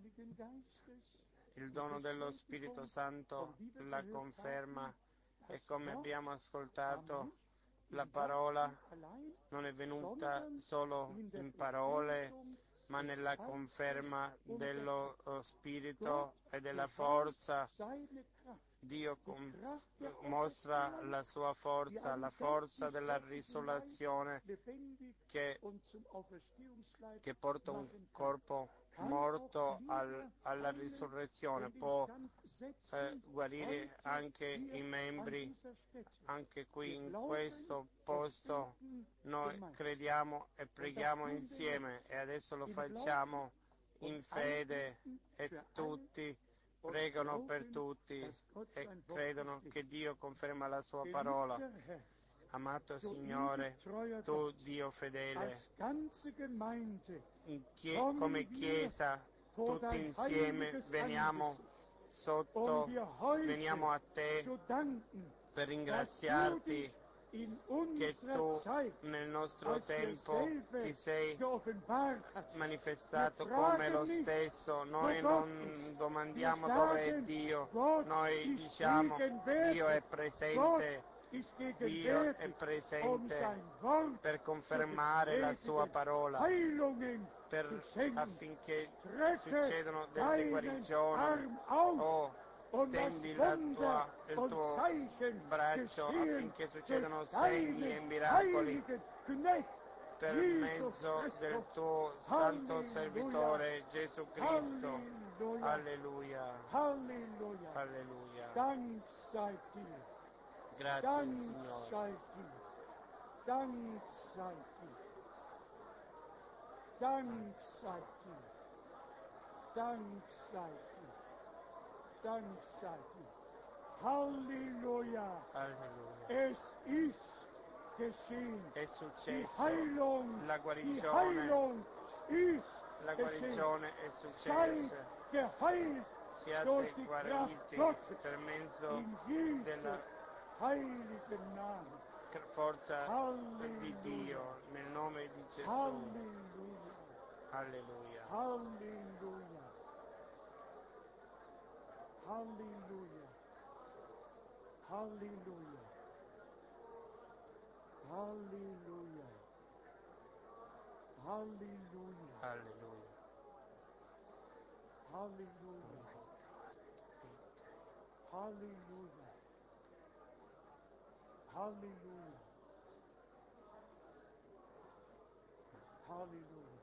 il dono dello Spirito Santo la conferma, e come abbiamo ascoltato, la parola non è venuta solo in parole, ma nella conferma dello Spirito e della forza. Dio com- mostra la sua forza, la forza della risurrezione che, che porta un corpo morto al, alla risurrezione, può eh, guarire anche i membri. Anche qui in questo posto noi crediamo e preghiamo insieme, e adesso lo facciamo in fede, e tutti pregano per tutti e credono che Dio conferma la sua parola. Amato Signore, tu Dio fedele, in chie- come Chiesa, tutti insieme veniamo sotto, veniamo a te per ringraziarti che tu nel nostro tempo ti sei manifestato come lo stesso. Noi non domandiamo dove è Dio, noi diciamo Dio è presente, Dio è presente per confermare la sua parola, per, affinché succedano delle guarigioni. Oh, stendi la tua, il tuo braccio affinché succedano segni e miracoli per mezzo del tuo santo servitore Gesù Cristo. Alleluia. Alleluia. Grazie Signore. Dank sei dir. Dank sei dir. Dank sei dir. Halleluja. Alleluia. Es ist geschehen. È Die successo. Heilung, La die guarigione, Heilung ist la geschehen. guarigione è Seid successa. geheilt Siate durch die guariti Kraft Gottes per mezzo in Jesu della heiligen Namen. forza Halleluja. di Dio, nel nome di Gesù. Halleluja. Alleluia. Halleluja. Halleluja. Halleluja. Halleluja. Halleluja. Alleluia. Halleluja. Halleluja. Halleluja. Halleluja.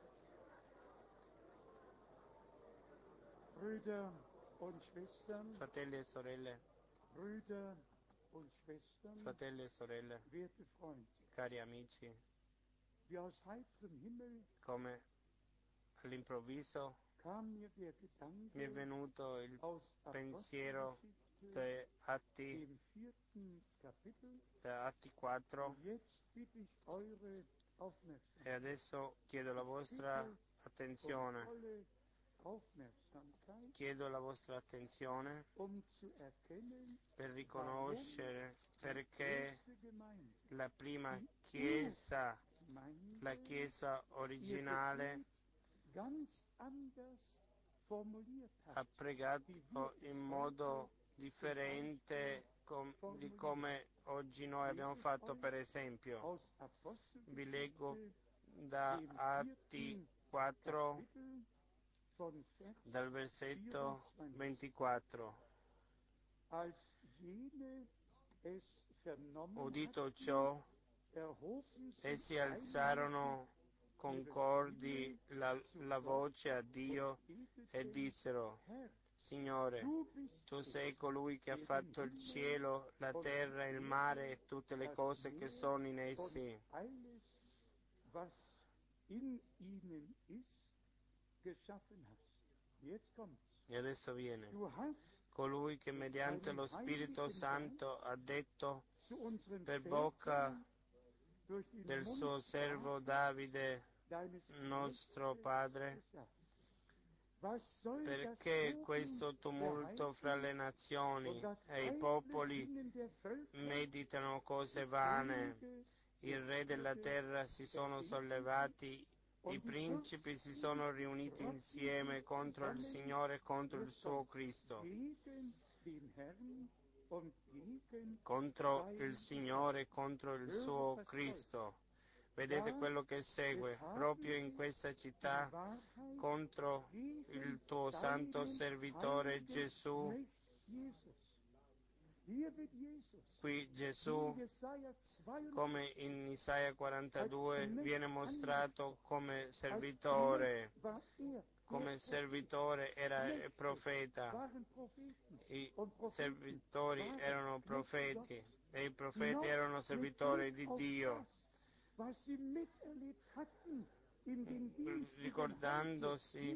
Brüder und Schwestern, Fratelli e sorelle, Brüder und Schwestern, fratelli e sorelle, werte Freunde, cari amici, wie aus heiterem Himmel come all'improvviso kam mir der mi è Gedanke venuto il aus pensiero Apostelgeschichte, da Atti, dem vierten Kapitel. da Atti quattro, Und jetzt bitte ich eure e Aufmerksamkeit. adesso chiedo la vostra Und attenzione, volle Aufmerksamkeit, chiedo la vostra attenzione um zu erkennen, per riconoscere die perché erste Gemeinde, la prima die chiesa, Urgemeinde, la chiesa ihr originale, Gebet ganz anders formuliert ha hat, pregato wie wir in es modo heute differente com- di come oggi noi abbiamo fatto. Per esempio, aus vi leggo Apostelgeschichte, da dem Atti vierten quattro, Kapitel, von Vers dal versetto vierundzwanzig. ventiquattro. Als jene es vernommen Udito hatten, ciò, erhoben sie essi alzarono concordi la, la voce a Dio e dissero: Herr, Signore, du bist tu es, sei colui che ha der fatto den il Himmel cielo, la und terra, die il Erde, mare e tutte le das cose che Meer sono in und essi, alles, was in ihnen ist, geschaffen hast. Jetzt kommt's. e adesso viene Du hast colui che mediante lo Spirito Santo ha detto zu unseren per bocca Vätern durch den del Mund suo servo Davids, Davide, deines nostro Knechtes, padre, gesagt. Was soll das perché Toben questo der tumulto fra Heiden le und nazioni das e i eitle popoli Sinnen der Völker, meditano cose die vane? Könige Il der re della Erde terra si sono verbinden sollevati, i und die principi si Fürsten sono riuniti rotten insieme sich contro il zusammen, Signore e contro il jetzt suo kommt's, Cristo, gegen den Herrn und gegen contro sein il Signore e contro il Höre, suo was Cristo. Vedete Da quello che segue, es haben proprio in sie questa die città, Wahrheit contro gegen il tuo santo deinen servitore heiligen Gesù. Knecht Jesus. Hier wird Jesus Qui wie Gesù, in Jesaja come zweiundachtzig in Isaia quarantadue, als Knecht viene mostrato come als servitore. Knecht war er, Come der servitore era Knechte profeta, waren Propheten i und Propheten servitori waren erano Knechte profeti Gottes. e i profeti Noch erano mit servitori Blick di auf Dio, das, was sie miterlebt hatten in den Diensten ricordandosi hier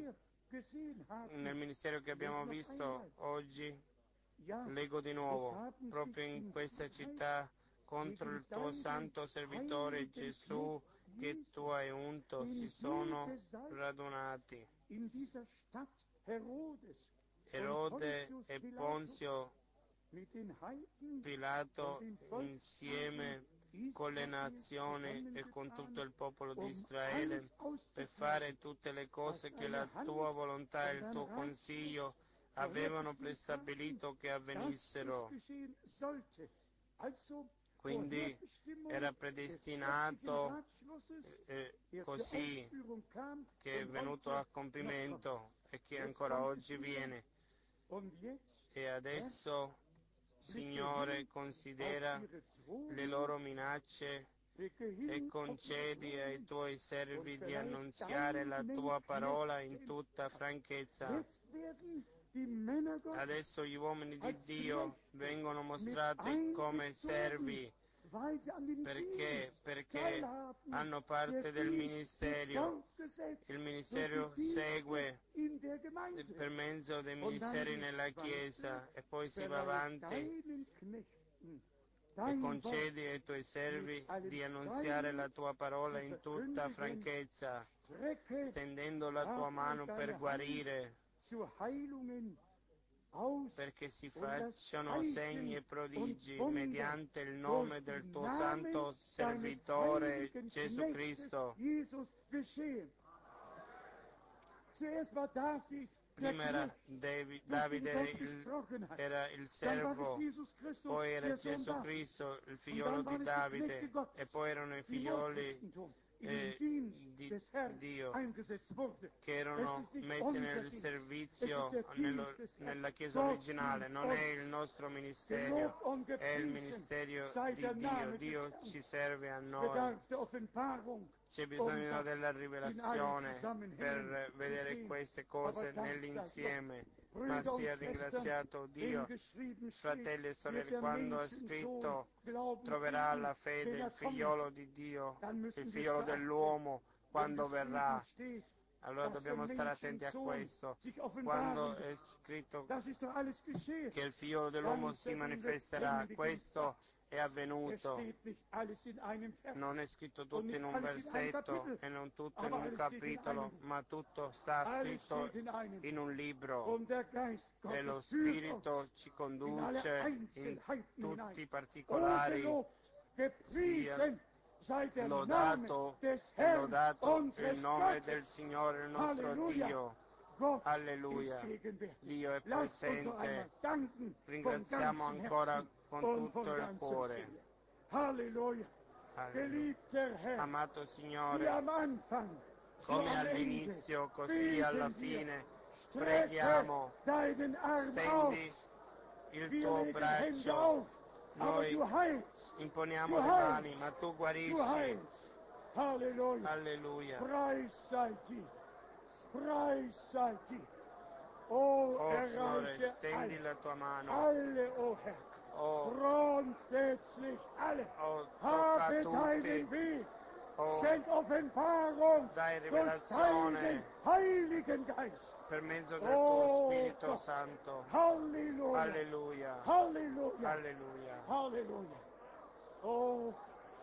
gesehen haben, nel ministero che abbiamo visto oggi, ja, leggo di es nuovo, haben proprio sich in in questa Wahrheit città, contro gegen il tuo deinen santo servitore heiligen Gesù, Knecht che Jesus tu hai unto, in si sono jede Seite radunati. in dieser Stadt Herodes und Erode Pontius e Pilatus Ponzio mit den Heiden und Pilato den Volksscharen insieme con le Israel nazioni e con zusammengetan, tutto il popolo di um Israele alles per auszutreiben, fare tutte le was cose che eine la Hand tua volontà e und il ein tuo Ratschluss consiglio avevano vorherbestimmt haben, prestabilito che dass es avvenissero. geschehen sollte. Also Quindi Vorherbestimmung era des göttlichen predestinato Ratschlusses, eh, der zur così Ausführung kam che è und venuto heute a noch kommt. compimento e che Jetzt ancora kommt es oggi wieder. viene. Und jetzt, E Herr, adesso, blicke Signore, hin considera auf ihre le Drohungen, loro minacce blicke e hin auf concedi ihre ai Drohungen tuoi und servi di verleihe annunziare la deinen tua parola in Knechten tutta Kraft. franchezza. Jetzt werden die Männer Gottes Adesso gli uomini di als Dio Knechte vengono mit mostrati come einbezogen, servi. weil sie an dem Perché? Dienst Perché teilhaben. hanno Der parte del Dienst wird ministero. fortgesetzt Il durch ministero die Dienste segue in der Gemeinde. per mezzo dei Und dann ministeri geht's nella weiter. Chiesa e poi si va Verleihe avanti deinen Knechten e dein Wort concedi ai tuoi servi mit allem di annunziare la Freiheit tua parola zu in tutta verkündigen. franchezza, Strecke stendendo la tua dabei mano deine per Hand guarire, zu Heilungen aus perché si und das facciano Zeichen segni e und prodigi Wunder mediante il durch nome del die tuo Namen santo deines servitore heiligen Gesù Knechtes Cristo. Jesus geschehen. Zuerst war David der Prima era Knecht, Davi- durch den Davide Gott il, gesprochen hat. era il Dann war es servo, Jesus Christus, poi era der Sohn Gesù Davids. Cristo, il Und figliolo dann di waren es die Knechte Davide, Gottes, e poi erano i die im figlioli Urchristentum in eh, den Dienst di des Herrn Dio, eingesetzt wurde. che Es erano ist nicht messi unser nel Dienst, es ist servizio der nello- Dienst des Herrn. nella Chiesa Gott originale, dient non è uns. il nostro ministero, Gelobt und è il gepriesen ministero sei di der Dio. Name des Dio Herrn. ci serve a Es noi. bedarf der Offenbarung, C'è um bisogno das della in allen rivelazione Zusammenhängen per zu vedere sehen. queste Aber cose Dank sei nell'insieme, Gott, ma Brüder und sia Schwestern, ringraziato wenn Dio. geschrieben steht, Fratelli e wird sorelle, der quando ha Menschensohn scritto Glauben troverà finden, la fede wenn il er figliolo kommt, di Dio, dann il müssen wir es figliolo beachten. dell'uomo, Wenn quando geschrieben verrà. steht, Allora dass der dobbiamo stare attenti a Menschensohn questo. sich Quando offenbaren è wird. scritto Das ist doch alles geschehen. che il figliolo dell'uomo Ganz si den manifesterà, lebendigen questo Gott. è Es avvenuto. steht nicht alles in einem Vers Non è scritto und tutto nicht in un alles in einem versetto Kapitel, e non tutto in aber un alles steht in einem capitolo, Buch. ma tutto sta Alles scritto steht in einem in un libro. Und der Geist E lo Gottes führt Spirito uns ci in alle conduce in Einzelheiten hinein. tutti i O particolari. gelobt, gepriesen sei der Name Lodato des e Herrn, lodato il unseres nome Gottes. del Signore, il nostro Halleluja. Dio. Gott Alleluia. ist gegenwärtig. Dio è Lasst uns noch einmal presente. danken von Ringraziamo ganzem ancora Herzen con und von tutto il ganzer cuore. Seele. Halleluja. Alleluia. Geliebter Herr, Amato wie Signore, am Anfang, so come am Ende, all'inizio, così alla beten wir, fine, strecke preghiamo, deinen Arm stendi aus. il Wir tuo legen Hände braccio. auf, aber Noi du heilst, imponiamo du le mani, heilst, ma tu du guarisci. heilst. Halleluja. Alleluia. Preis sei dir, Preis sei dir. O Oh Signore, erreiche stendi alle, la tua mano. alle, o Herr, Oh, grundsätzlich alle. oh, tocca a Habe deinen tutti. Weg, Oh, schenk Offenbarung dai durch rivelazione deinen Heiligen Geist. per mezzo del Oh, tuo Spirito Gott. Santo. Halleluja. Alleluia. Halleluja. Alleluia. Halleluja. Oh,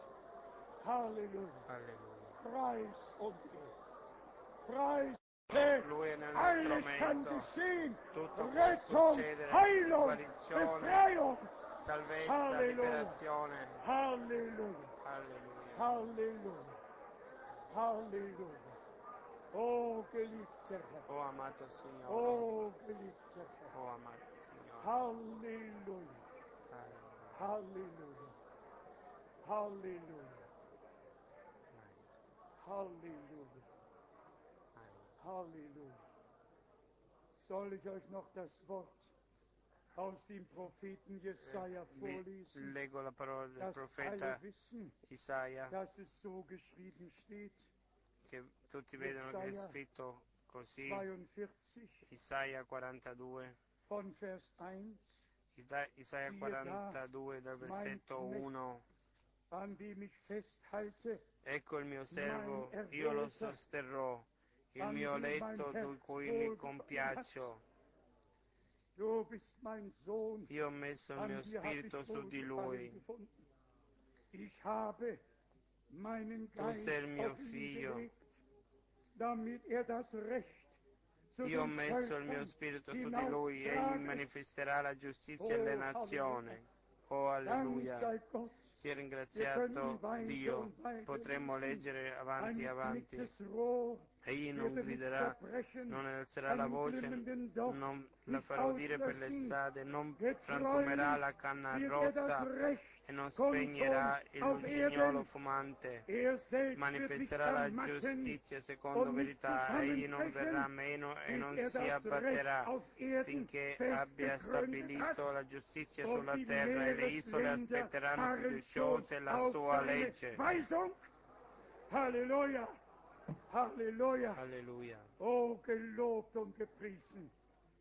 Halleluja. Alleluia. Preis und Ehre. Preis. Lui è nel Alles nostro kann mezzo. geschehen. Tutto può Rettung, succedere. Heilung, Guarigione, Befreiung. salvezza, Alleluia. liberazione. Halleluja. Alleluia. Halleluja. Halleluja. Oh, geliebter Herr. Oh amato Signore. Oh, geliebter Herr. Oh amato Signore. Halleluja. Alleluia. Halleluja. Halleluja. Halleluja. Halleluja. Soll ich euch noch das Wort aus dem Propheten Jesaja Vi vorlesen, leggo la parola del dass profeta alle wissen, Isaia, dass es so geschrieben steht? che tutti vedono che è Jesaja scritto così. zweiundvierzig Isaia quarantadue. von Vers eins, Isa- Isaia Siehe quarantadue dal mein versetto Knecht, uno. an dem ich festhalte, Ecco il mio servo, mein io lo Erwählter, sosterrò, il an mio du mein letto di Herz cui mi wohlgefallen compiaccio. hast. Du bist mein Sohn, Io ho messo il an mio dir hab ich spirito su di Wohlgefallen lui. gefunden. Ich habe meinen Tu Geist sei il mio auf ihn figlio. gelegt, damit er das Recht zu Io ho den messo il mio Völkern spirito su di lui, egli hinauftrage. manifesterà la giustizia alle Oh, nazioni. Halleluja. Oh, Dank alleluia. sei Gott. Sia Wir ringraziato könnten weiter Dio. und weiter Potremmo lesen. leggere avanti e Ein avanti. geknicktes Rohr Egli non würde nicht griderà, zerbrechen, non alzerà la einen voce, glimmenden Docht non la nicht farà udire per le auslöschen. strade, non frantumerà Geträumt la canna wird er das rotta Recht e non kundtun spegnerà il auf lucignolo Erden. fumante. Er selbst wird nicht Manifesterà la ermatten giustizia secondo und nicht verità, egli non verrà zusammenbrechen, meno e bis non er si das Recht abbatterà auf Erden finché fest abbia gegründet hat. stabilito la giustizia Und sulla die terra e le isole Meeresländer aspetteranno harren schon fiduciose la auf sua seine legge. Weisung. Halleluja, Halleluja. Alleluia. Oh, gelobt und gepriesen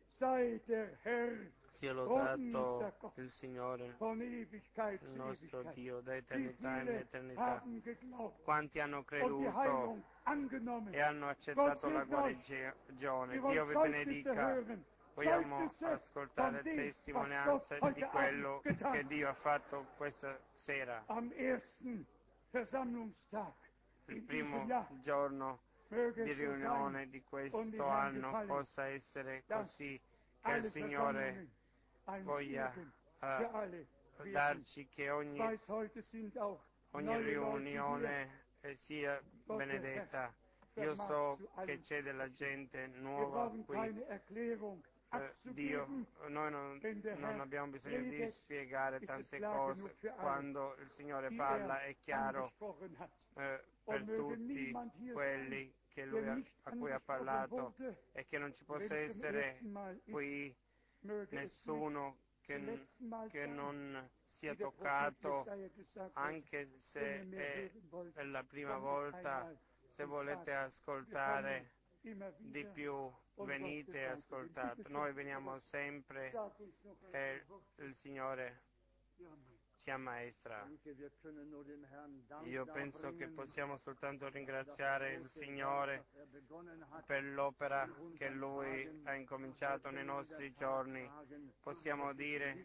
sei der Herr, Sia unser lodato Gott, il Signore, von Ewigkeit il zu nostro Ewigkeit. Dio, da Wie eternità in viele eternità. haben geglaubt Quanti hanno und die creduto Heilung angenommen. e hanno Gott accettato la segne euch. guarigione. Wir Dio wollen vi Zeugnisse benedica. hören. Vogliamo Zeugnisse ascoltare von dem, was testimonianze Gott di heute quello Abend getan che hat. Dio ha fatto questa sera. Am ersten Versammlungstag Il in primo diesem Jahr giorno möge di es so sein riunione di und dem questo Herrn anno gefallen, possa essere dass così, che il alle Signore Versammlungen ein voglia Segen eh, für alle werden. darci che Ich ogni, weiß, heute sind auch ogni neue Leute hier. riunione eh, sia Gott, der benedetta. Herr, Io vermag so zu che allem c'è zu della sprechen. gente Wir nuova brauchen qui. keine Erklärung Eh, Dio, abzugeben. noi non, Wenn der non Herr abbiamo bisogno di redet, spiegare ist es tante klar cose. genug für alle, Quando il Signore die parla er è chiaro angesprochen hat. eh, per Und möge tutti niemand hier sein, quelli che der lui ha, nicht a cui ha angesprochen parlato, wurde. e che non ci Wenn possa es zum essere ersten Mal ist, qui möge es nicht nessuno che, zum letzten Mal che sein, non sia wie der Prophet toccato, Jesaja gesagt hat, anche wenn se ihr mehr è, hören wollt, è la prima kommt noch volta. einmal Se und volete fragt. Wir ascoltare kommen immer di wieder più, und Gott venite e begleitet ihn. ascoltate. Bitte Noi schön, veniamo Bruder, sempre sag uns noch ein e paar Worte. il Signore Ja, mein ci ammaestra. Danke, wir können nur dem Herrn Dank Io penso che darbringen, possiamo soltanto das ringraziare il große Werk, Signore das er begonnen hat, per l'opera in unseren che Lui Tagen. ha incominciato nei nostri giorni. Possiamo dire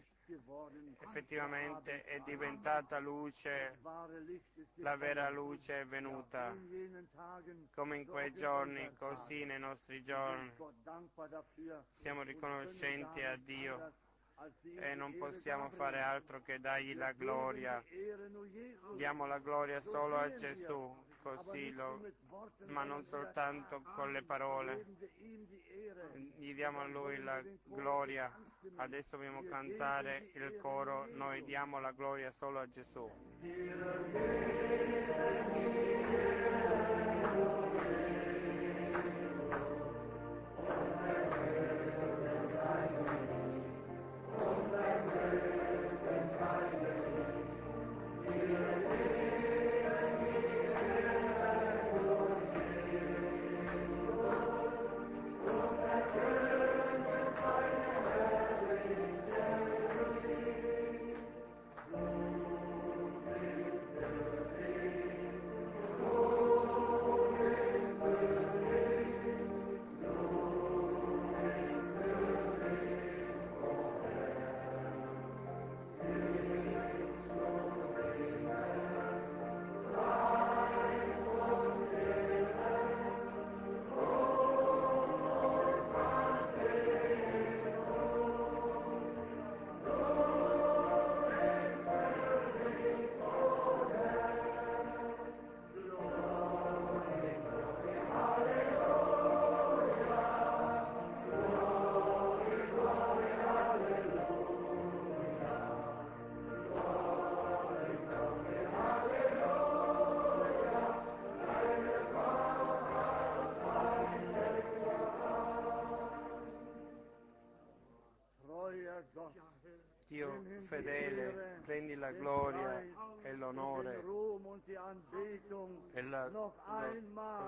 effettivamente è diventata luce, la vera luce è venuta, come in quei giorni, così nei nostri giorni. Siamo riconoscenti a Dio e non possiamo fare altro che dargli la gloria. Diamo la gloria solo a Gesù, così lo, ma non soltanto con le parole. Gli diamo a Lui la gloria. Adesso dobbiamo cantare il coro, noi diamo la gloria solo a Gesù. Dio fedele, prendi la gloria e l'onore e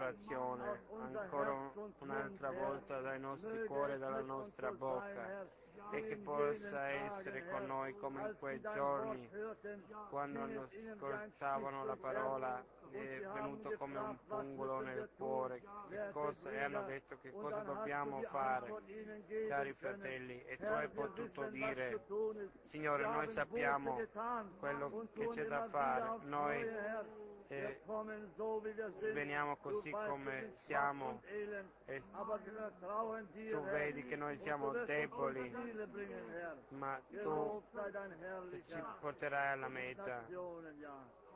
l'adorazione ancora un'altra volta dai nostri cuori e dalla nostra bocca. e che possa essere con noi come in quei giorni quando hanno ascoltavano la parola, è venuto come un pungolo nel cuore che cosa, e hanno detto che cosa dobbiamo fare, cari fratelli, e tu hai potuto dire: Signore, noi sappiamo quello che c'è da fare, noi eh, veniamo così come siamo e tu vedi che noi siamo deboli, ma tu ci porterai alla meta.